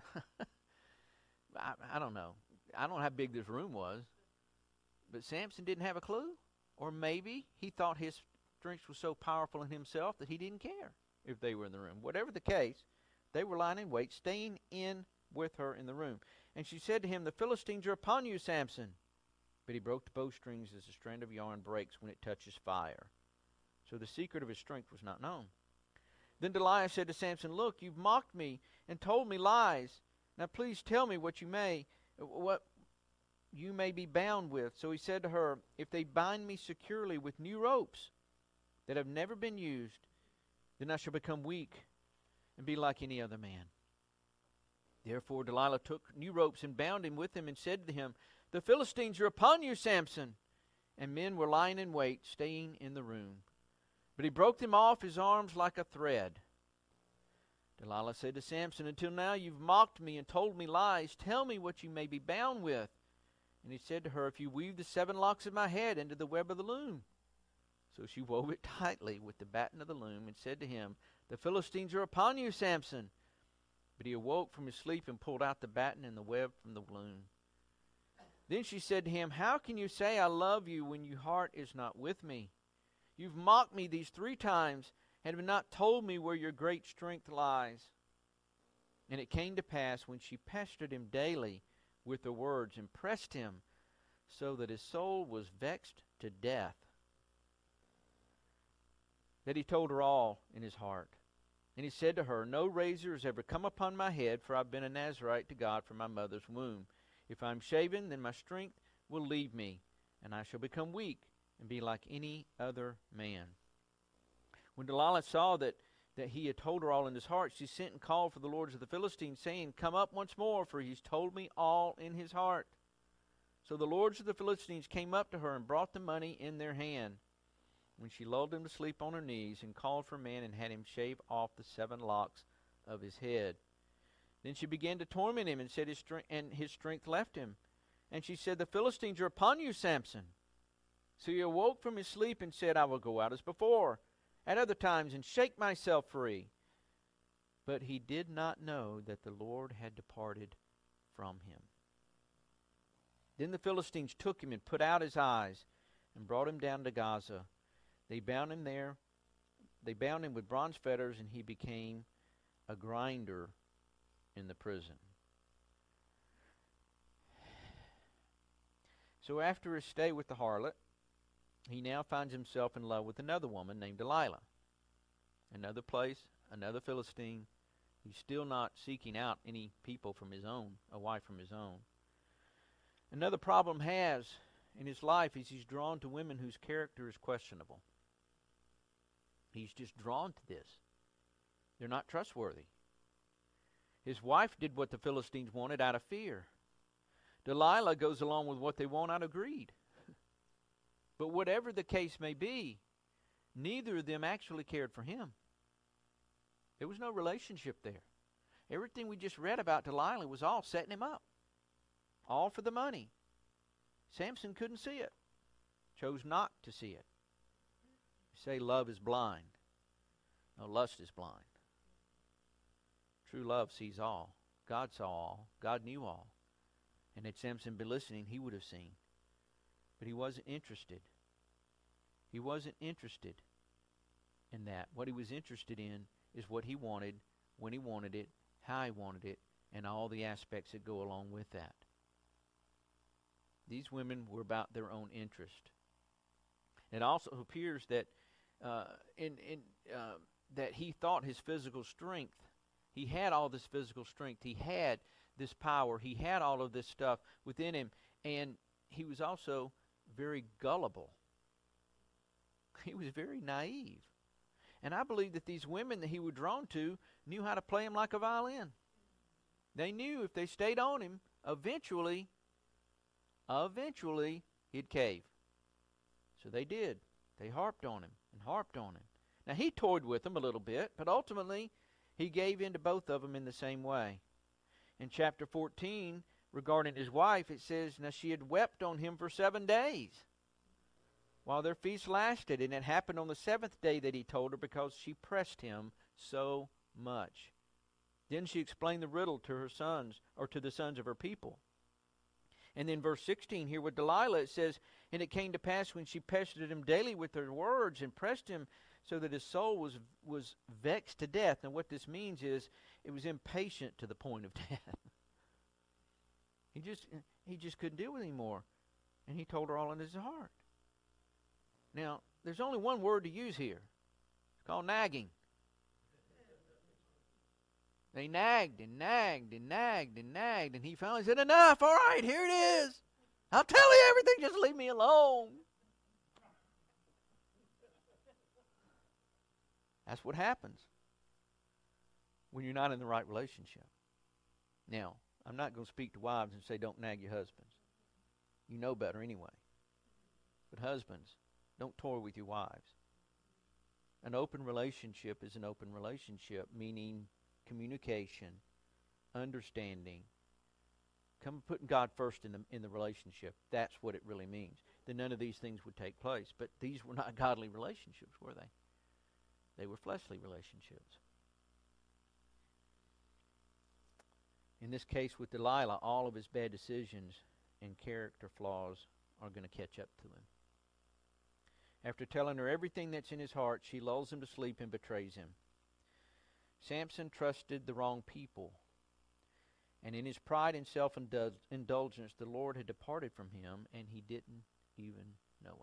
I, I don't know. I don't know how big this room was, but Samson didn't have a clue. Or maybe he thought his strength was so powerful in himself that he didn't care if they were in the room. Whatever the case, they were lying in wait, staying in with her in the room. And she said to him, the Philistines are upon you, Samson. But he broke the bowstrings as a strand of yarn breaks when it touches fire. So the secret of his strength was not known. Then Delilah said to Samson, look, you've mocked me and told me lies. Now please tell me what you may, what you may be bound with. So he said to her, if they bind me securely with new ropes that have never been used, then I shall become weak and be like any other man. Therefore Delilah took new ropes and bound him with them and said to him, the Philistines are upon you, Samson. And men were lying in wait, staying in the room. But he broke them off his arms like a thread. Delilah said to Samson, until now you've mocked me and told me lies. Tell me what you may be bound with. And he said to her, if you weave the seven locks of my head into the web of the loom. So she wove it tightly with the batten of the loom and said to him, the Philistines are upon you, Samson. But he awoke from his sleep and pulled out the batten and the web from the loom. Then she said to him, how can you say I love you when your heart is not with me? You've mocked me these three times and have not told me where your great strength lies. And it came to pass when she pestered him daily with the words and pressed him so that his soul was vexed to death, that he told her all in his heart. And he said to her, no razor has ever come upon my head, for I've been a Nazarite to God from my mother's womb. If I'm shaven, then my strength will leave me, and I shall become weak and be like any other man. When Delilah saw that, that he had told her all in his heart, she sent and called for the lords of the Philistines, saying, come up once more, for he's told me all in his heart. So the lords of the Philistines came up to her and brought the money in their hand. When she lulled him to sleep on her knees and called for a man and had him shave off the seven locks of his head. Then she began to torment him and said his strength, and his strength left him. And she said, the Philistines are upon you, Samson. So he awoke from his sleep and said, I will go out as before, at other times, and shake myself free. But he did not know that the Lord had departed from him. Then the Philistines took him and put out his eyes and brought him down to Gaza. They bound him there. They bound him with bronze fetters, and he became a grinder in the prison. So after his stay with the harlot, he now finds himself in love with another woman named Delilah. Another place, another Philistine. He's still not seeking out any people from his own, a wife from his own. Another problem has in his life is he's drawn to women whose character is questionable. He's just drawn to this. They're not trustworthy. His wife did what the Philistines wanted out of fear. Delilah goes along with what they want out of greed. But whatever the case may be, neither of them actually cared for him. There was no relationship there. Everything we just read about Delilah was all setting him up. All for the money. Samson couldn't see it. Chose not to see it. You say love is blind. No, lust is blind. True love sees all. God saw all. God knew all. And had Samson been listening, he would have seen. But he wasn't interested. He wasn't interested in that. What he was interested in is what he wanted, when he wanted it, how he wanted it, and all the aspects that go along with that. These women were about their own interest. It also appears that uh, in, in, uh, that he thought his physical strength He had all this physical strength. He had this power. He had all of this stuff within him. And he was also very gullible. He was very naive. And I believe that these women that he was drawn to knew how to play him like a violin. They knew if they stayed on him, eventually, eventually, he'd cave. So they did. They harped on him and harped on him. Now, he toyed with them a little bit, but ultimately, he gave in to both of them in the same way. In chapter fourteen, regarding his wife, it says, now she had wept on him for seven days while their feast lasted. And it happened on the seventh day that he told her, because she pressed him so much. Then she explained the riddle to her sons, or to the sons of her people. And then verse sixteen here with Delilah, it says, and it came to pass when she pestered him daily with her words and pressed him so that his soul was was vexed to death. And what this means is it was impatient to the point of death. he just he just couldn't deal with it anymore. And he told her all in his heart. Now, there's only one word to use here. It's called nagging. They nagged and nagged and nagged and nagged, and he finally said, enough, all right, here it is. I'll tell you everything, just leave me alone. That's what happens when you're not in the right relationship. Now, I'm not going to speak to wives and say don't nag your husbands. You know better anyway. But husbands, don't toy with your wives. An open relationship is an open relationship, meaning communication, understanding, come putting God first in the in the relationship. That's what it really means. Then none of these things would take place. But these were not godly relationships, were they? They were fleshly relationships. In this case with Delilah, all of his bad decisions and character flaws are going to catch up to him. After telling her everything that's in his heart, she lulls him to sleep and betrays him. Samson trusted the wrong people, and in his pride and self-indulgence, the Lord had departed from him, and he didn't even know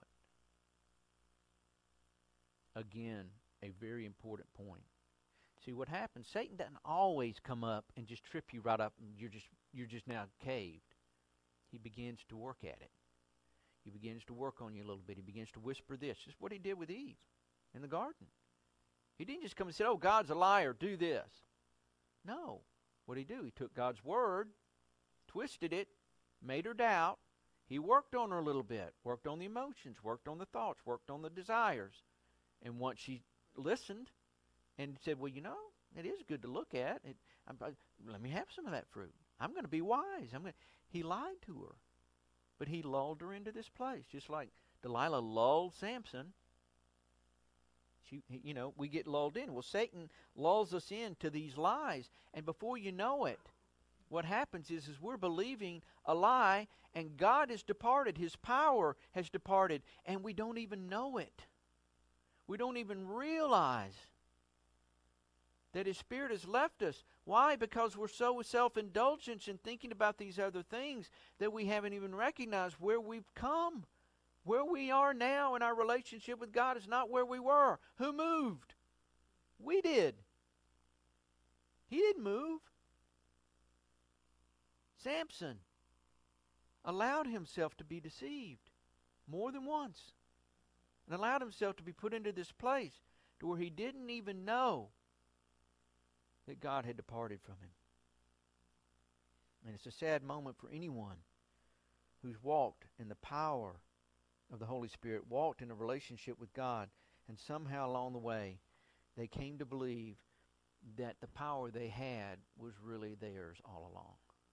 it. Again, a very important point. See what happens? Satan doesn't always come up and just trip you right up, and you're just you're just now caved. He begins to work at it. He begins to work on you a little bit. He begins to whisper this. This is what he did with Eve in the garden. He didn't just come and say, oh, God's a liar, do this. No. What did he do? He took God's word, twisted it, made her doubt. He worked on her a little bit, worked on the emotions, worked on the thoughts, worked on the desires. And once she listened and said, well, you know, it is good to look at. It, I'm, I, let me have some of that fruit. I'm going to be wise. I'm going. He lied to her. But he lulled her into this place, just like Delilah lulled Samson. She, you know, we get lulled in. Well, Satan lulls us into these lies, and before you know it, what happens is, is we're believing a lie, and God has departed. His power has departed, and we don't even know it. We don't even realize that His Spirit has left us. Why? Because we're so self-indulgent in thinking about these other things that we haven't even recognized where we've come. Where we are now in our relationship with God is not where we were. Who moved? We did. He didn't move. Samson allowed himself to be deceived more than once, and allowed himself to be put into this place to where he didn't even know that God had departed from him. And it's a sad moment for anyone who's walked in the power of the Holy Spirit, walked in a relationship with God, and somehow along the way they came to believe that the power they had was really theirs all along.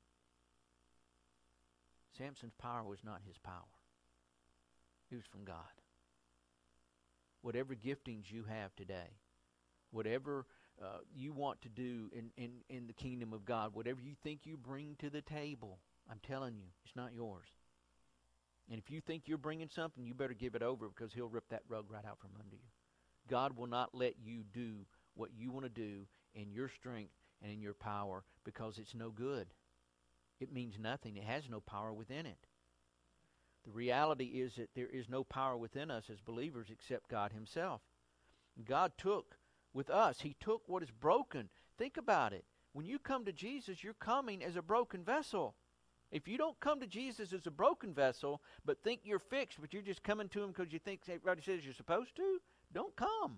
Samson's power was not his power. It was from God. Whatever giftings you have today, whatever uh, you want to do in, in, in the kingdom of God, whatever you think you bring to the table, I'm telling you, it's not yours. And if you think you're bringing something, you better give it over, because He'll rip that rug right out from under you. God will not let you do what you want to do in your strength and in your power, because it's no good. It means nothing. It has no power within it. The reality is that there is no power within us as believers except God Himself. God took with us, He took what is broken, Think about it. When you come to Jesus, you're coming as a broken vessel. If you don't come to Jesus as a broken vessel, but think you're fixed, but you're just coming to him because you think everybody says you're supposed to, don't come.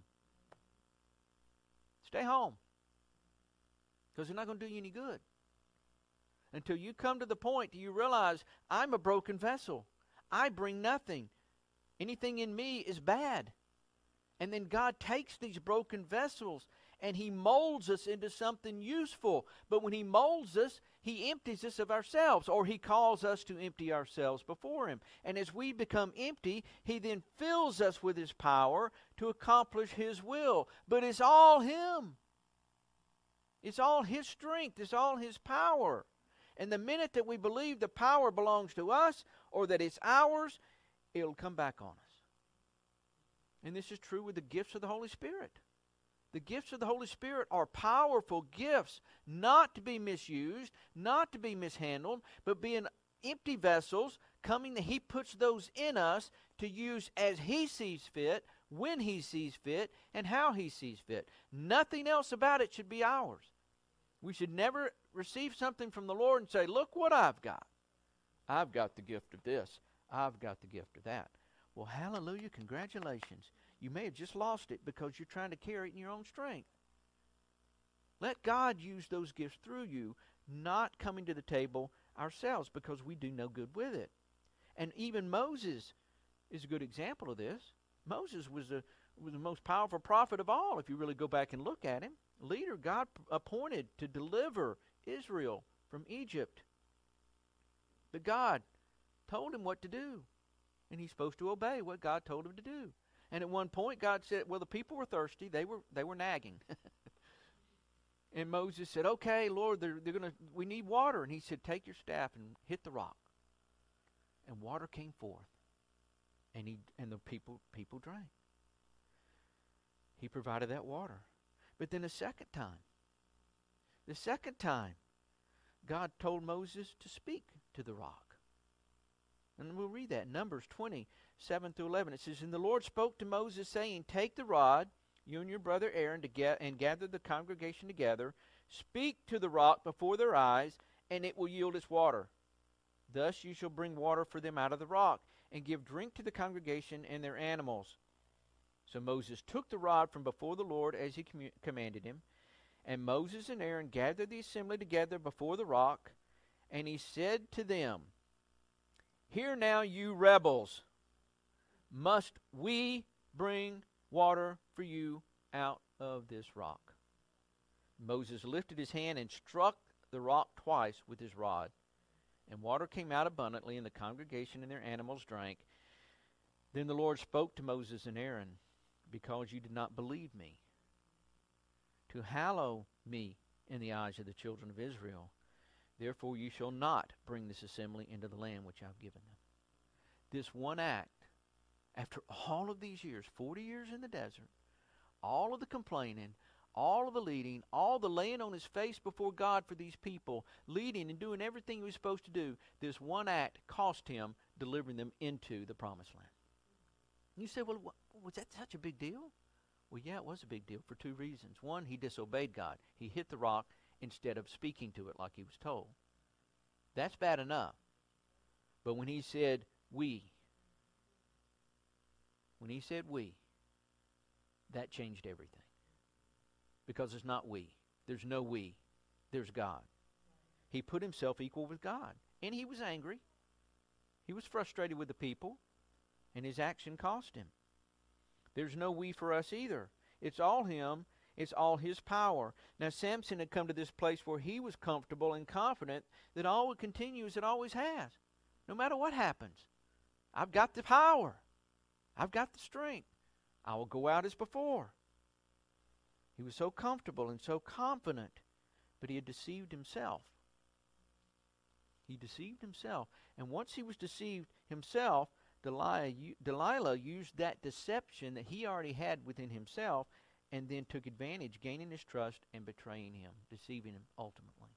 Stay home. Because they're not going to do you any good. Until you come to the point that you realize, I'm a broken vessel. I bring nothing. Anything in me is bad. And then God takes these broken vessels and he molds us into something useful. But when he molds us, he empties us of ourselves, or he calls us to empty ourselves before him. And as we become empty, he then fills us with his power to accomplish his will. But it's all him. It's all his strength. It's all his power. And the minute that we believe the power belongs to us or that it's ours, it'll come back on us. And this is true with the gifts of the Holy Spirit. The gifts of the Holy Spirit are powerful gifts, not to be misused, not to be mishandled, but being empty vessels, coming that he puts those in us to use as he sees fit, when he sees fit, and how he sees fit. Nothing else about it should be ours. We should never receive something from the Lord and say, look what I've got. I've got the gift of this. I've got the gift of that. Well, hallelujah, congratulations. You may have just lost it because you're trying to carry it in your own strength. Let God use those gifts through you, not coming to the table ourselves, because we do no good with it. And even Moses is a good example of this. Moses was the, was the most powerful prophet of all, if you really go back and look at him. Leader God appointed to deliver Israel from Egypt. But God told him what to do. And he's supposed to obey what God told him to do. And at one point God said, well, the people were thirsty. They were they were nagging. And Moses said, okay, Lord, they're, they're gonna we need water. And he said, take your staff and hit the rock. And water came forth. And he and the people people drank. He provided that water. But then a second time, the second time, God told Moses to speak to the rock. And we'll read that. Numbers twenty, seven through eleven. It says, and the Lord spoke to Moses, saying, take the rod, you and your brother Aaron, to get, and gather the congregation together. Speak to the rock before their eyes, and it will yield its water. Thus you shall bring water for them out of the rock, and give drink to the congregation and their animals. So Moses took the rod from before the Lord as he commu- commanded him. And Moses and Aaron gathered the assembly together before the rock, and he said to them, hear now, you rebels, must we bring water for you out of this rock? Moses lifted his hand and struck the rock twice with his rod, and water came out abundantly, and the congregation and their animals drank. Then the Lord spoke to Moses and Aaron, because you did not believe me, to hallow me in the eyes of the children of Israel. Therefore you shall not bring this assembly into the land which I have given them. This one act, after all of these years, forty years in the desert, all of the complaining, all of the leading, all the laying on his face before God for these people, leading and doing everything he was supposed to do, this one act cost him delivering them into the promised land. And you say, well, what, was that such a big deal? Well, yeah, it was a big deal for two reasons. One, he disobeyed God. He hit the rock instead of speaking to it like he was told. That's bad enough. But when he said, we, when he said we, that changed everything. Because it's not we. There's no we. There's God. He put himself equal with God. And he was angry. He was frustrated with the people. And his action cost him. There's no we for us either. It's all him. It's all his power. Now, Samson had come to this place where he was comfortable and confident that all would continue as it always has. No matter what happens. I've got the power. I've got the strength. I will go out as before. He was so comfortable and so confident, but he had deceived himself. He deceived himself. And once he was deceived himself, Delilah, Delilah used that deception that he already had within himself and then took advantage, gaining his trust and betraying him, deceiving him ultimately.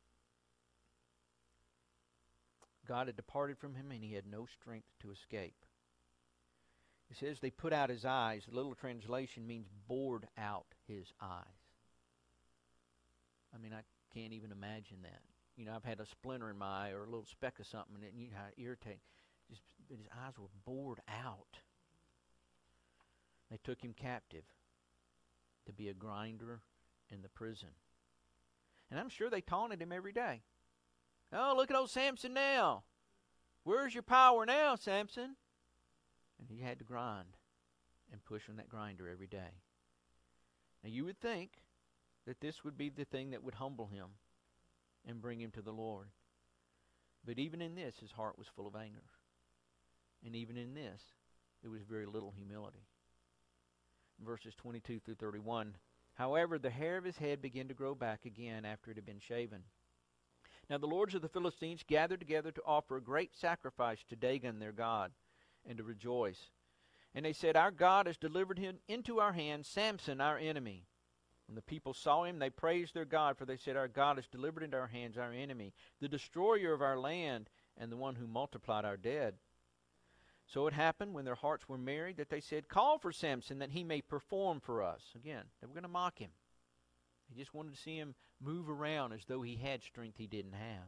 God had departed from him and he had no strength to escape. It says they put out his eyes. The little translation means bored out his eyes. I mean, I can't even imagine that. You know, I've had a splinter in my eye or a little speck of something, and you know how irritating. Just his eyes were bored out. They took him captive to be a grinder in the prison. And I'm sure they taunted him every day. Oh, look at old Samson now. Where's your power now, Samson? And he had to grind and push on that grinder every day. Now you would think that this would be the thing that would humble him and bring him to the Lord. But even in this, his heart was full of anger. And even in this, there was very little humility. Verses twenty-two through thirty-one. However, the hair of his head began to grow back again after it had been shaven. Now the lords of the Philistines gathered together to offer a great sacrifice to Dagon their god, and to rejoice. And they said, Our God has delivered him into our hands, Samson our enemy. When the people saw him, they praised their God, for they said, Our God has delivered into our hands our enemy, the destroyer of our land, and the one who multiplied our dead. So it happened, when their hearts were merry, that they said, Call for Samson, that he may perform for us. Again, they were going to mock him. They just wanted to see him move around as though he had strength he didn't have.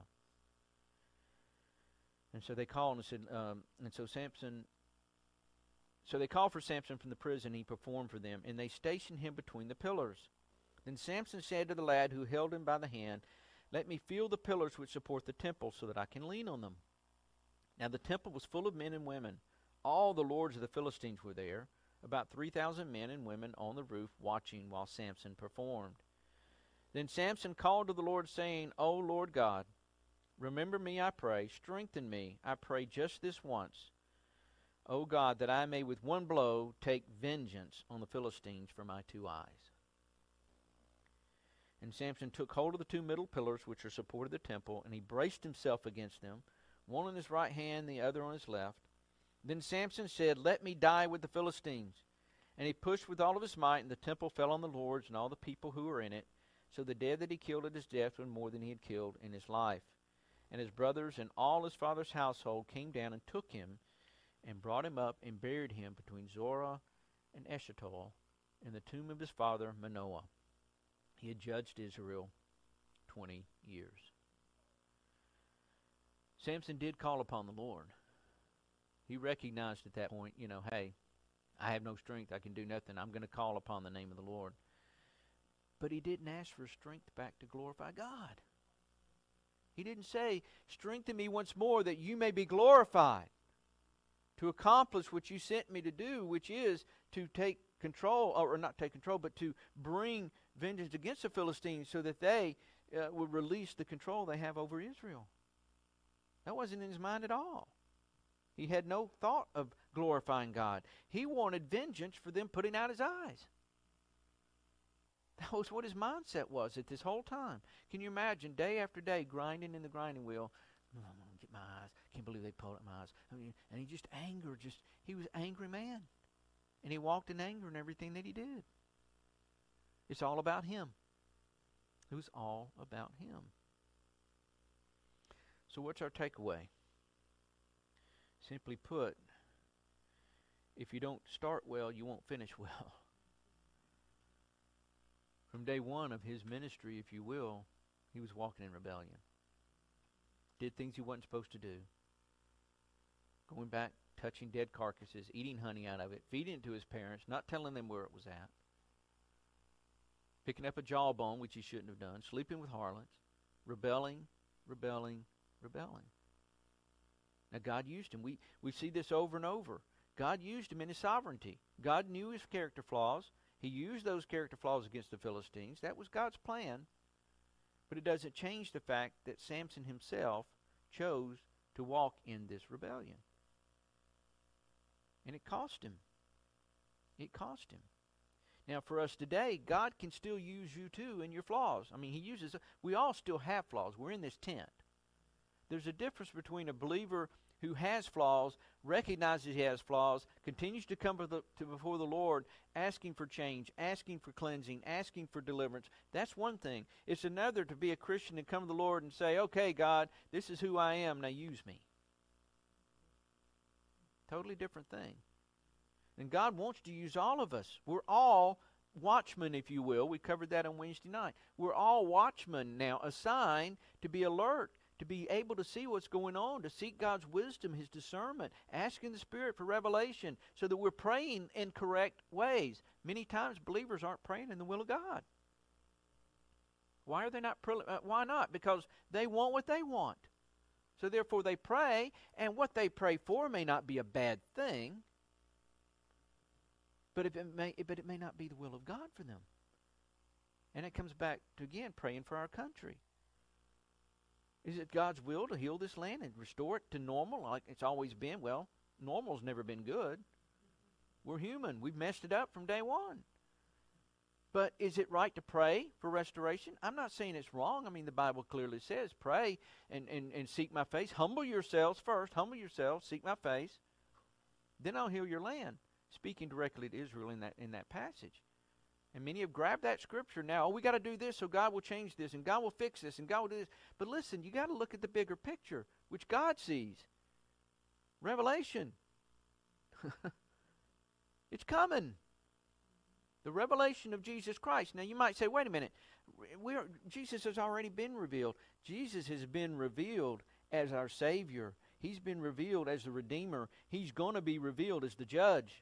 And so they called and said, um, and so Samson, so they called for Samson from the prison, he performed for them, and they stationed him between the pillars. Then Samson said to the lad who held him by the hand, Let me feel the pillars which support the temple, so that I can lean on them. Now the temple was full of men and women. All the lords of the Philistines were there, about three thousand men and women on the roof watching while Samson performed. Then Samson called to the Lord, saying, O Lord God, remember me, I pray, strengthen me, I pray, just this once. O God, that I may with one blow take vengeance on the Philistines for my two eyes. And Samson took hold of the two middle pillars which are supported the temple, and he braced himself against them, one on his right hand, the other on his left. Then Samson said, Let me die with the Philistines. And he pushed with all of his might, and the temple fell on the lords and all the people who were in it. So the dead that he killed at his death were more than he had killed in his life. And his brothers and all his father's household came down and took him, and brought him up and buried him between Zorah and Eshtaol in the tomb of his father Manoah. He had judged Israel twenty years. Samson did call upon the Lord. He recognized at that point, you know, hey, I have no strength, I can do nothing, I'm going to call upon the name of the Lord. But he didn't ask for strength back to glorify God. He didn't say, strengthen me once more that you may be glorified, to accomplish what you sent me to do, which is to take control, or not take control, but to bring vengeance against the Philistines so that they uh, would release the control they have over Israel. That wasn't in his mind at all. He had no thought of glorifying God. He wanted vengeance for them putting out his eyes. That was what his mindset was at this whole time. Can you imagine day after day grinding in the grinding wheel? Oh, I'm going to get my eyes. Can't believe they pulled at my eyes. I mean, and he just anger, just he was an angry man. And he walked in anger in everything that he did. It's all about him. It was all about him. So what's our takeaway? Simply put, if you don't start well, you won't finish well. From day one of his ministry, if you will, he was walking in rebellion. Did things he wasn't supposed to do. Going back, touching dead carcasses, eating honey out of it, feeding it to his parents, not telling them where it was at. Picking up a jawbone, which he shouldn't have done, sleeping with harlots, rebelling, rebelling, rebelling. Now God used him. We, we see this over and over. God used him in his sovereignty. God knew his character flaws. He used those character flaws against the Philistines. That was God's plan. But it doesn't change the fact that Samson himself chose to walk in this rebellion. And it cost him. It cost him. Now for us today, God can still use you too in your flaws. I mean, he uses, we all still have flaws. We're in this tent. There's a difference between a believer who has flaws, recognizes he has flaws, continues to come to the, to before the Lord, asking for change, asking for cleansing, asking for deliverance. That's one thing. It's another to be a Christian and come to the Lord and say, okay, God, this is who I am, now use me. Totally different thing. And God wants to use all of us. We're all watchmen, if you will. We covered that on Wednesday night. We're all watchmen now, assigned to be alert, to be able to see what's going on, to seek God's wisdom, His discernment, asking the Spirit for revelation so that we're praying in correct ways. Many times believers aren't praying in the will of God. Why are they not? Pre- uh, why not? Because they want what they want. So therefore they pray, and what they pray for may not be a bad thing, but, if it, may, but it may not be the will of God for them. And it comes back to, again, praying for our country. Is it God's will to heal this land and restore it to normal like it's always been? Well, normal's never been good. We're human. We've messed it up from day one. But is it right to pray for restoration? I'm not saying it's wrong. I mean, the Bible clearly says pray and, and, and seek my face. Humble yourselves first. Humble yourselves. Seek my face. Then I'll heal your land. Speaking directly to Israel in that in that passage. And many have grabbed that scripture now. Oh, we got to do this so God will change this and God will fix this and God will do this. But listen, you got to look at the bigger picture, which God sees. Revelation. It's coming. The revelation of Jesus Christ. Now you might say, wait a minute. We are, Jesus has already been revealed. Jesus has been revealed as our Savior. He's been revealed as the Redeemer. He's going to be revealed as the Judge.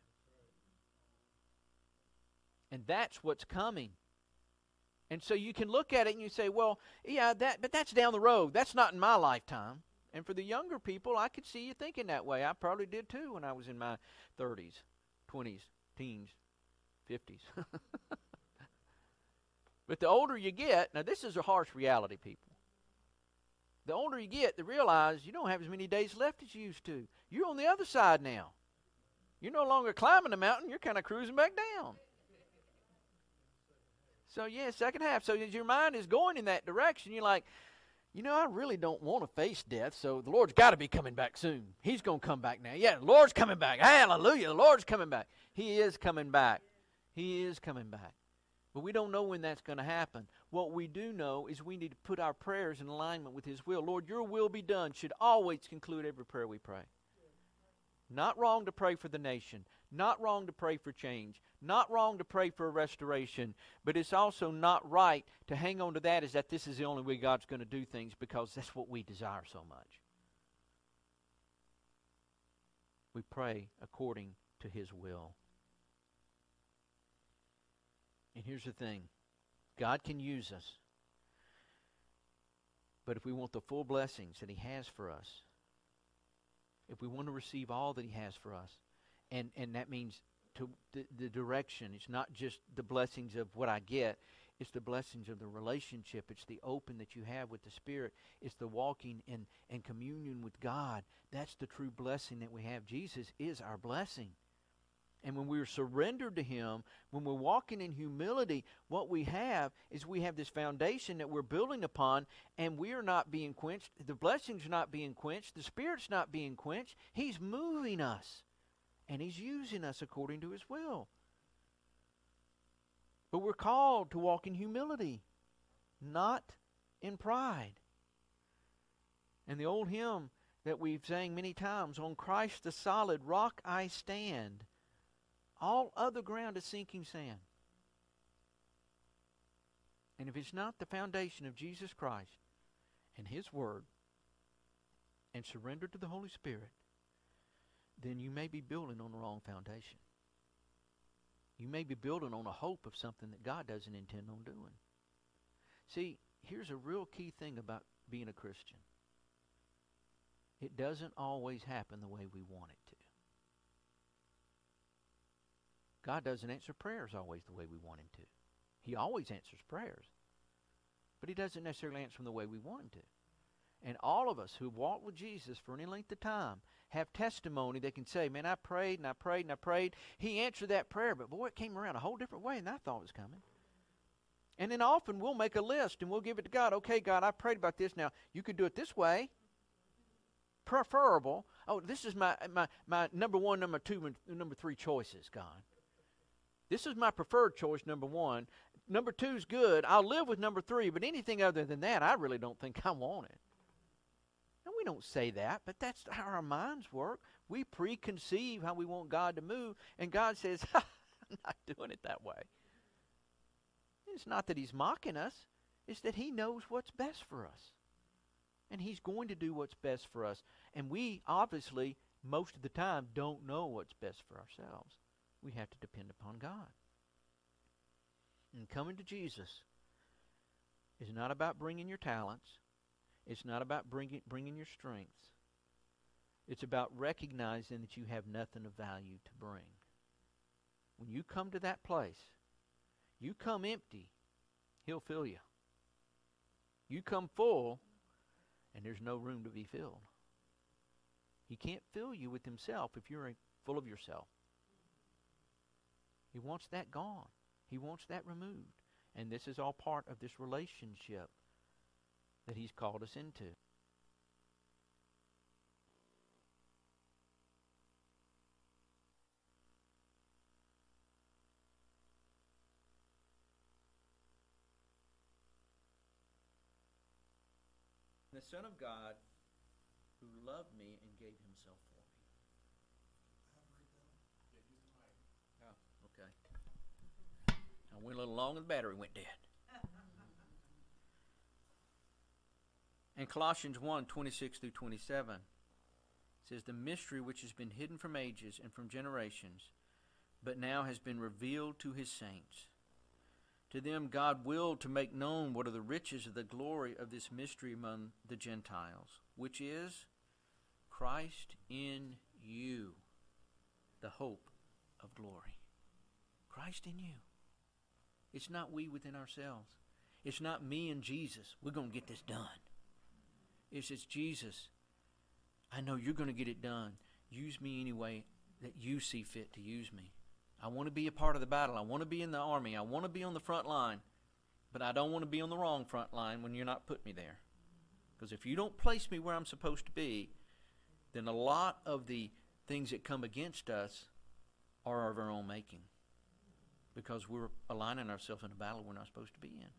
And that's what's coming. And so you can look at it and you say, well, yeah, that, but that's down the road. That's not in my lifetime. And for the younger people, I could see you thinking that way. I probably did too when I was in my thirties, twenties, teens, fifties. But the older you get, now this is a harsh reality, people. The older you get, you realize you don't have as many days left as you used to. You're on the other side now. You're no longer climbing the mountain. You're kind of cruising back down. So, yeah, second half. So as your mind is going in that direction, you're like, you know, I really don't want to face death, so the Lord's got to be coming back soon. He's going to come back now. Yeah, the Lord's coming back. Hallelujah, the Lord's coming back. He is coming back. He is coming back. But we don't know when that's going to happen. What we do know is we need to put our prayers in alignment with His will. Lord, your will be done should always conclude every prayer we pray. Not wrong to pray for the nation. Not wrong to pray for change. Not wrong to pray for a restoration. But it's also not right to hang on to that as that this is the only way God's going to do things because that's what we desire so much. We pray according to His will. And here's the thing. God can use us. But if we want the full blessings that He has for us, if we want to receive all that He has for us, and, and that means to the, the direction, it's not just the blessings of what I get, it's the blessings of the relationship. It's the open that you have with the Spirit. It's the walking in, in communion with God. That's the true blessing that we have. Jesus is our blessing. And when we're surrendered to Him, when we're walking in humility, what we have is we have this foundation that we're building upon, and we are not being quenched. The blessings are not being quenched. The Spirit's not being quenched. He's moving us, and He's using us according to His will. But we're called to walk in humility, not in pride. And the old hymn that we've sang many times, on Christ the solid rock I stand, all other ground is sinking sand. And if it's not the foundation of Jesus Christ and His Word and surrender to the Holy Spirit, then you may be building on the wrong foundation. You may be building on a hope of something that God doesn't intend on doing. See, here's a real key thing about being a Christian. It doesn't always happen the way we want it to. God doesn't answer prayers always the way we want Him to. He always answers prayers. But He doesn't necessarily answer them the way we want Him to. And all of us who walked with Jesus for any length of time have testimony. They can say, man, I prayed and I prayed and I prayed. He answered that prayer, but boy, it came around a whole different way than I thought it was coming. And then often we'll make a list and we'll give it to God. Okay, God, I prayed about this. Now, you could do it this way. Preferable. Oh, this is my, my, my number one, number two, and number three choices, God. This is my preferred choice, number one. Number two is good. I'll live with number three, but anything other than that, I really don't think I want it. And we don't say that, but that's how our minds work. We preconceive how we want God to move, and God says, I'm not doing it that way. It's not that he's mocking us. It's that he knows what's best for us. And he's going to do what's best for us. And we obviously, most of the time, don't know what's best for ourselves. We have to depend upon God. And coming to Jesus is not about bringing your talents. It's not about bringing, bringing your strengths. It's about recognizing that you have nothing of value to bring. When you come to that place, you come empty, he'll fill you. You come full, and there's no room to be filled. He can't fill you with himself if you're full of yourself. He wants that gone. He wants that removed. And this is all part of this relationship that he's called us into. The Son of God who loved me and gave himself for me. Oh, okay. I went a little long and the battery went dead. And Colossians one, twenty-six through twenty-seven says, the mystery which has been hidden from ages and from generations, but now has been revealed to his saints. To them God willed to make known what are the riches of the glory of this mystery among the Gentiles, which is Christ in you, the hope of glory. Christ in you. It's not we within ourselves. It's not me and Jesus. We're going to get this done. It's just, Jesus, I know you're going to get it done. Use me any way that you see fit to use me. I want to be a part of the battle. I want to be in the army. I want to be on the front line. But I don't want to be on the wrong front line when you're not putting me there. Because if you don't place me where I'm supposed to be, then a lot of the things that come against us are of our own making. Because we're aligning ourselves in a battle we're not supposed to be in.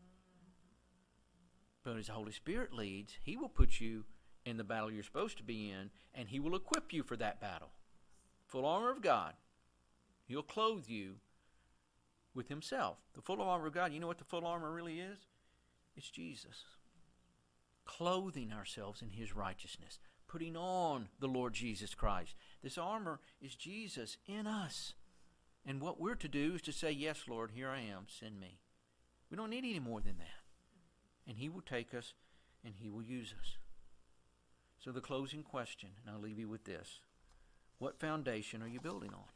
But as the Holy Spirit leads, he will put you in the battle you're supposed to be in, and he will equip you for that battle. Full armor of God. He'll clothe you with himself. The full armor of God, you know what the full armor really is? It's Jesus. Clothing ourselves in his righteousness. Putting on the Lord Jesus Christ. This armor is Jesus in us. And what we're to do is to say, yes, Lord, here I am, send me. We don't need any more than that. And he will take us and he will use us. So the closing question, and I'll leave you with this. What foundation are you building on?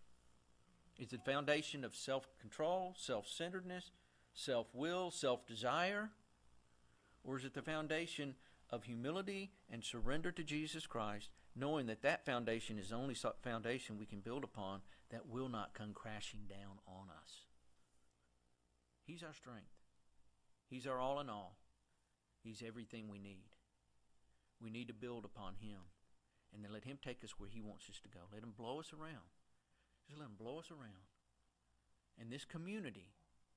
Is it a foundation of self-control, self-centeredness, self-will, self-desire? Or is it the foundation of humility and surrender to Jesus Christ, knowing that that foundation is the only foundation we can build upon that will not come crashing down on us? He's our strength. He's our all in all. He's everything we need. We need to build upon him, and then let him take us where he wants us to go. Let him blow us around. Just let him blow us around. And this community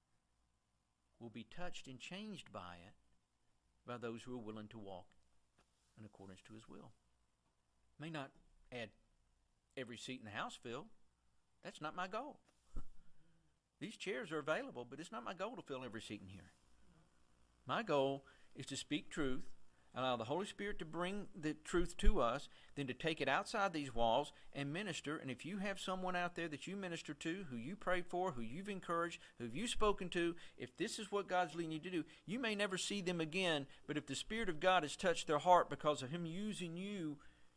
will be touched and changed by it by those who are willing to walk in accordance to his will. May not add every seat in the house filled. That's not my goal. These chairs are available, but it's not my goal to fill every seat in here. My goal is to speak truth, allow the Holy Spirit to bring the truth to us, then to take it outside these walls and minister. And if you have someone out there that you minister to, who you prayed for, who you've encouraged, who you've spoken to, if this is what God's leading you to do, you may never see them again, but if the Spirit of God has touched their heart because of him using you,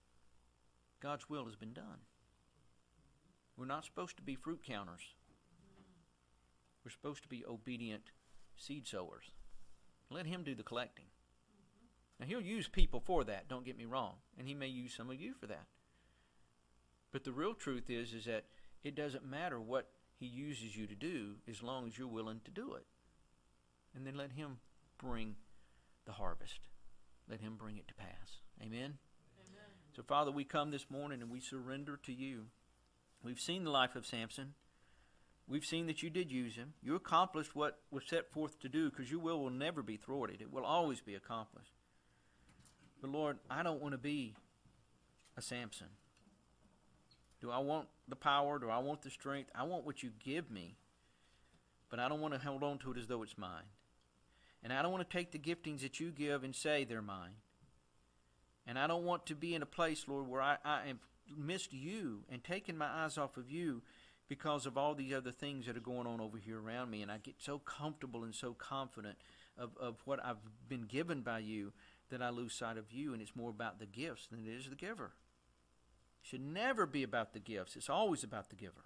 God's will has been done. We're not supposed to be fruit counters. We're supposed to be obedient seed sowers. Let him do the collecting. Now, he'll use people for that, don't get me wrong, and he may use some of you for that. But the real truth is, is that it doesn't matter what he uses you to do as long as you're willing to do it. And then let him bring the harvest. Let him bring it to pass. Amen? Amen. So, Father, we come this morning and we surrender to you. We've seen the life of Samson. We've seen that you did use him. You accomplished what was set forth to do, because your will will never be thwarted. It will always be accomplished. But Lord, I don't want to be a Samson. Do I want the power? Do I want the strength? I want what you give me. but I don't want to hold on to it as though it's mine. And I don't want to take the giftings that you give and say they're mine. And I don't want to be in a place, Lord, where I, I have missed you and taken my eyes off of you because of all these other things that are going on over here around me. And I get so comfortable and so confident of, of what I've been given by you that I lose sight of you, and it's more about the gifts than it is the giver. It should never be about the gifts. It's always about the giver.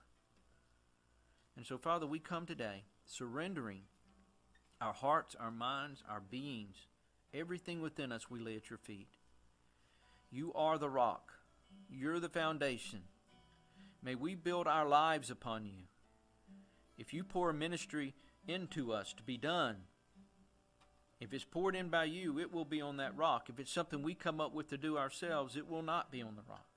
And so, Father, we come today surrendering our hearts, our minds, our beings, everything within us we lay at your feet. You are the rock. You're the foundation. May we build our lives upon you. If you pour a ministry into us to be done, if it's poured in by you, it will be on that rock. If it's something we come up with to do ourselves, it will not be on the rock.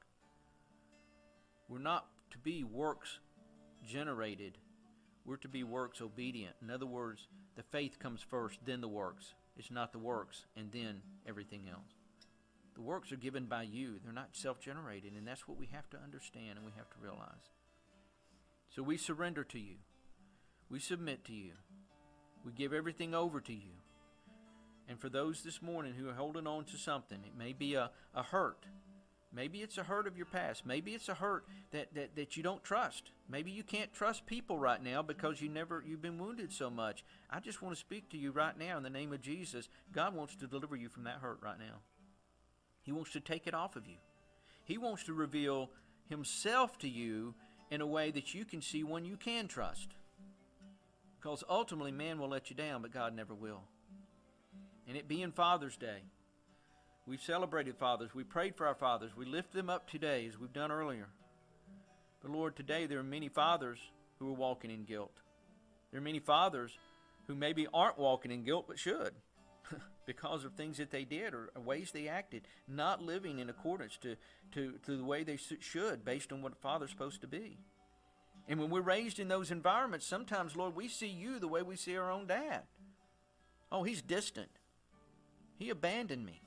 We're not to be works generated. We're to be works obedient. In other words, the faith comes first, then the works. It's not the works and then everything else. The works are given by you. They're not self-generated, and that's what we have to understand and we have to realize. So we surrender to you. We submit to you. We give everything over to you. And for those this morning who are holding on to something, it may be a, a hurt. Maybe it's a hurt of your past. Maybe it's a hurt that, that, that you don't trust. Maybe you can't trust people right now because you never, you've been wounded so much. I just want to speak to you right now in the name of Jesus. God wants to deliver you from that hurt right now. He wants to take it off of you. He wants to reveal himself to you in a way that you can see one you can trust. Because ultimately man will let you down, but God never will. And it being Father's Day, we've celebrated fathers. We prayed for our fathers. We lift them up today as we've done earlier. But Lord, today there are many fathers who are walking in guilt. There are many fathers who maybe aren't walking in guilt but should because of things that they did or ways they acted, not living in accordance to, to, to the way they should based on what a father's supposed to be. And when we're raised in those environments, sometimes, Lord, we see you the way we see our own dad. Oh, he's distant. He abandoned me.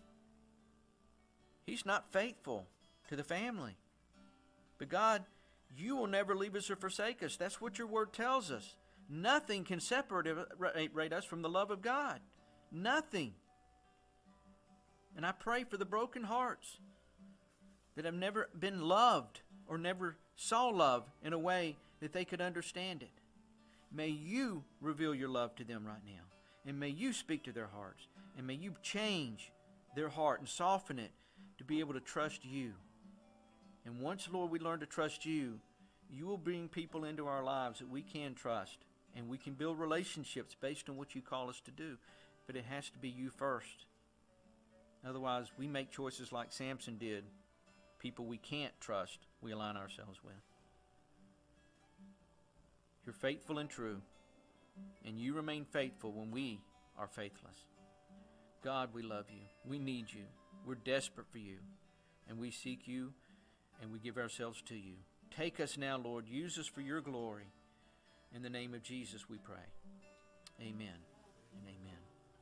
He's not faithful to the family. But God, you will never leave us or forsake us. That's what your word tells us. Nothing can separate us from the love of God. Nothing. And I pray for the broken hearts that have never been loved or never saw love in a way that they could understand it. May you reveal your love to them right now. And may you speak to their hearts. And may you change their heart and soften it to be able to trust you. And once, Lord, we learn to trust you, you will bring people into our lives that we can trust. And we can build relationships based on what you call us to do. But it has to be you first. Otherwise, we make choices like Samson did. People we can't trust, we align ourselves with. You're faithful and true. And you remain faithful when we are faithless. God, we love you. We need you. We're desperate for you. And we seek you and we give ourselves to you. Take us now, Lord. Use us for your glory. In the name of Jesus we pray. Amen and amen.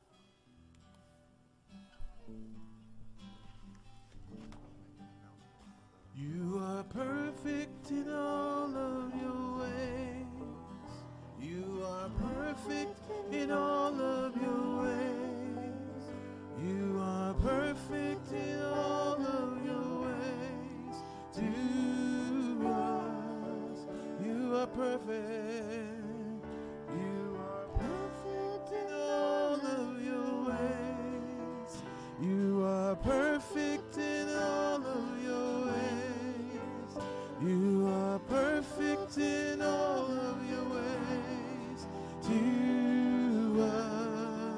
You are perfect in all of your ways. You are perfect in all of your ways. You are perfect in all of your ways. To us, you are perfect. You are perfect in all of your ways. You are perfect in all of your ways. You are perfect in all of your ways to us.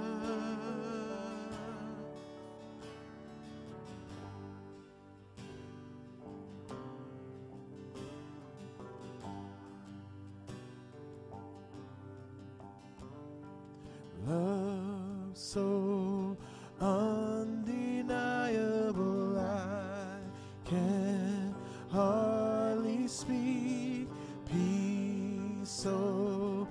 Love so undeniable, I can hardly speak. Peace so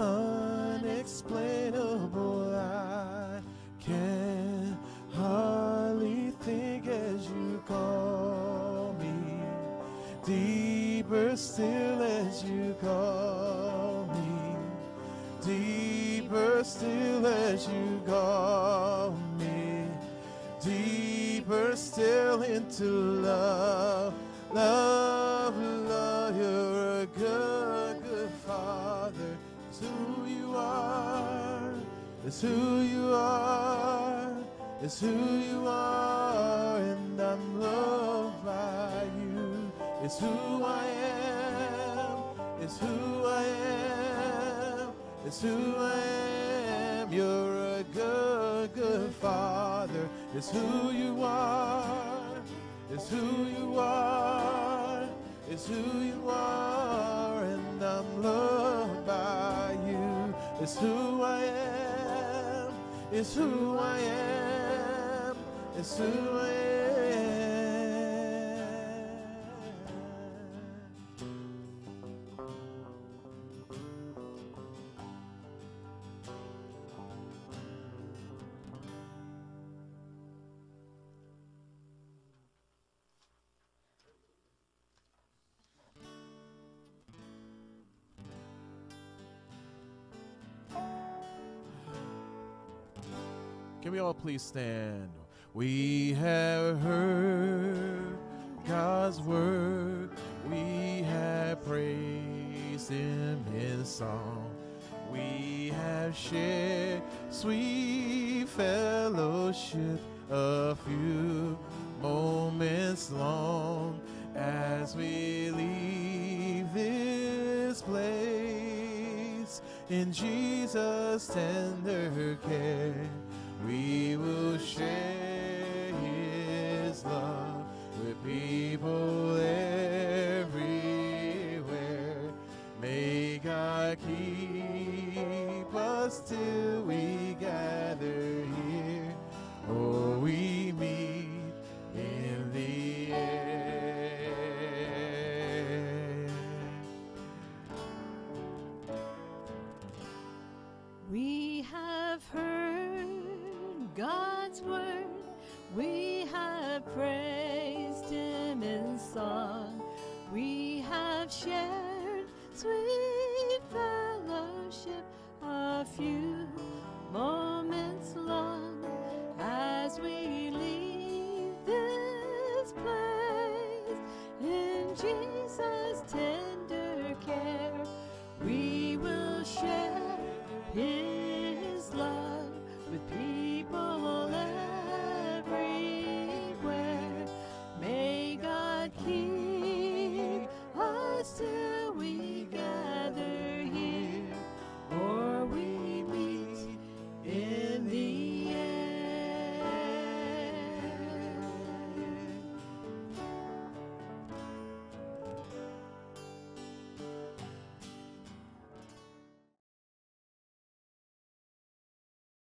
unexplainable, I can hardly think as you call me. Deeper still as you call me. deeper still as you call me, deeper still into love, love, love. You're a good, good Father. It's who you are. It's who you are. It's who you are, and I'm loved by you. It's who I am. It's who I am. It's who I am. You're a good, good Father. It's who you are. It's who you are. It's who you are, and I'm loved by you. It's who I am. It's who I am. It's who I am. Can we all please stand? We have heard God's word. We have praised him in song. We have shared sweet fellowship a few moments long as we leave this place in Jesus' tender care. We will share his love with people everywhere. May God keep us till we gather here, or we meet in the air. We have heard God's word, we have praised him in song, we have shared sweet fellowship a few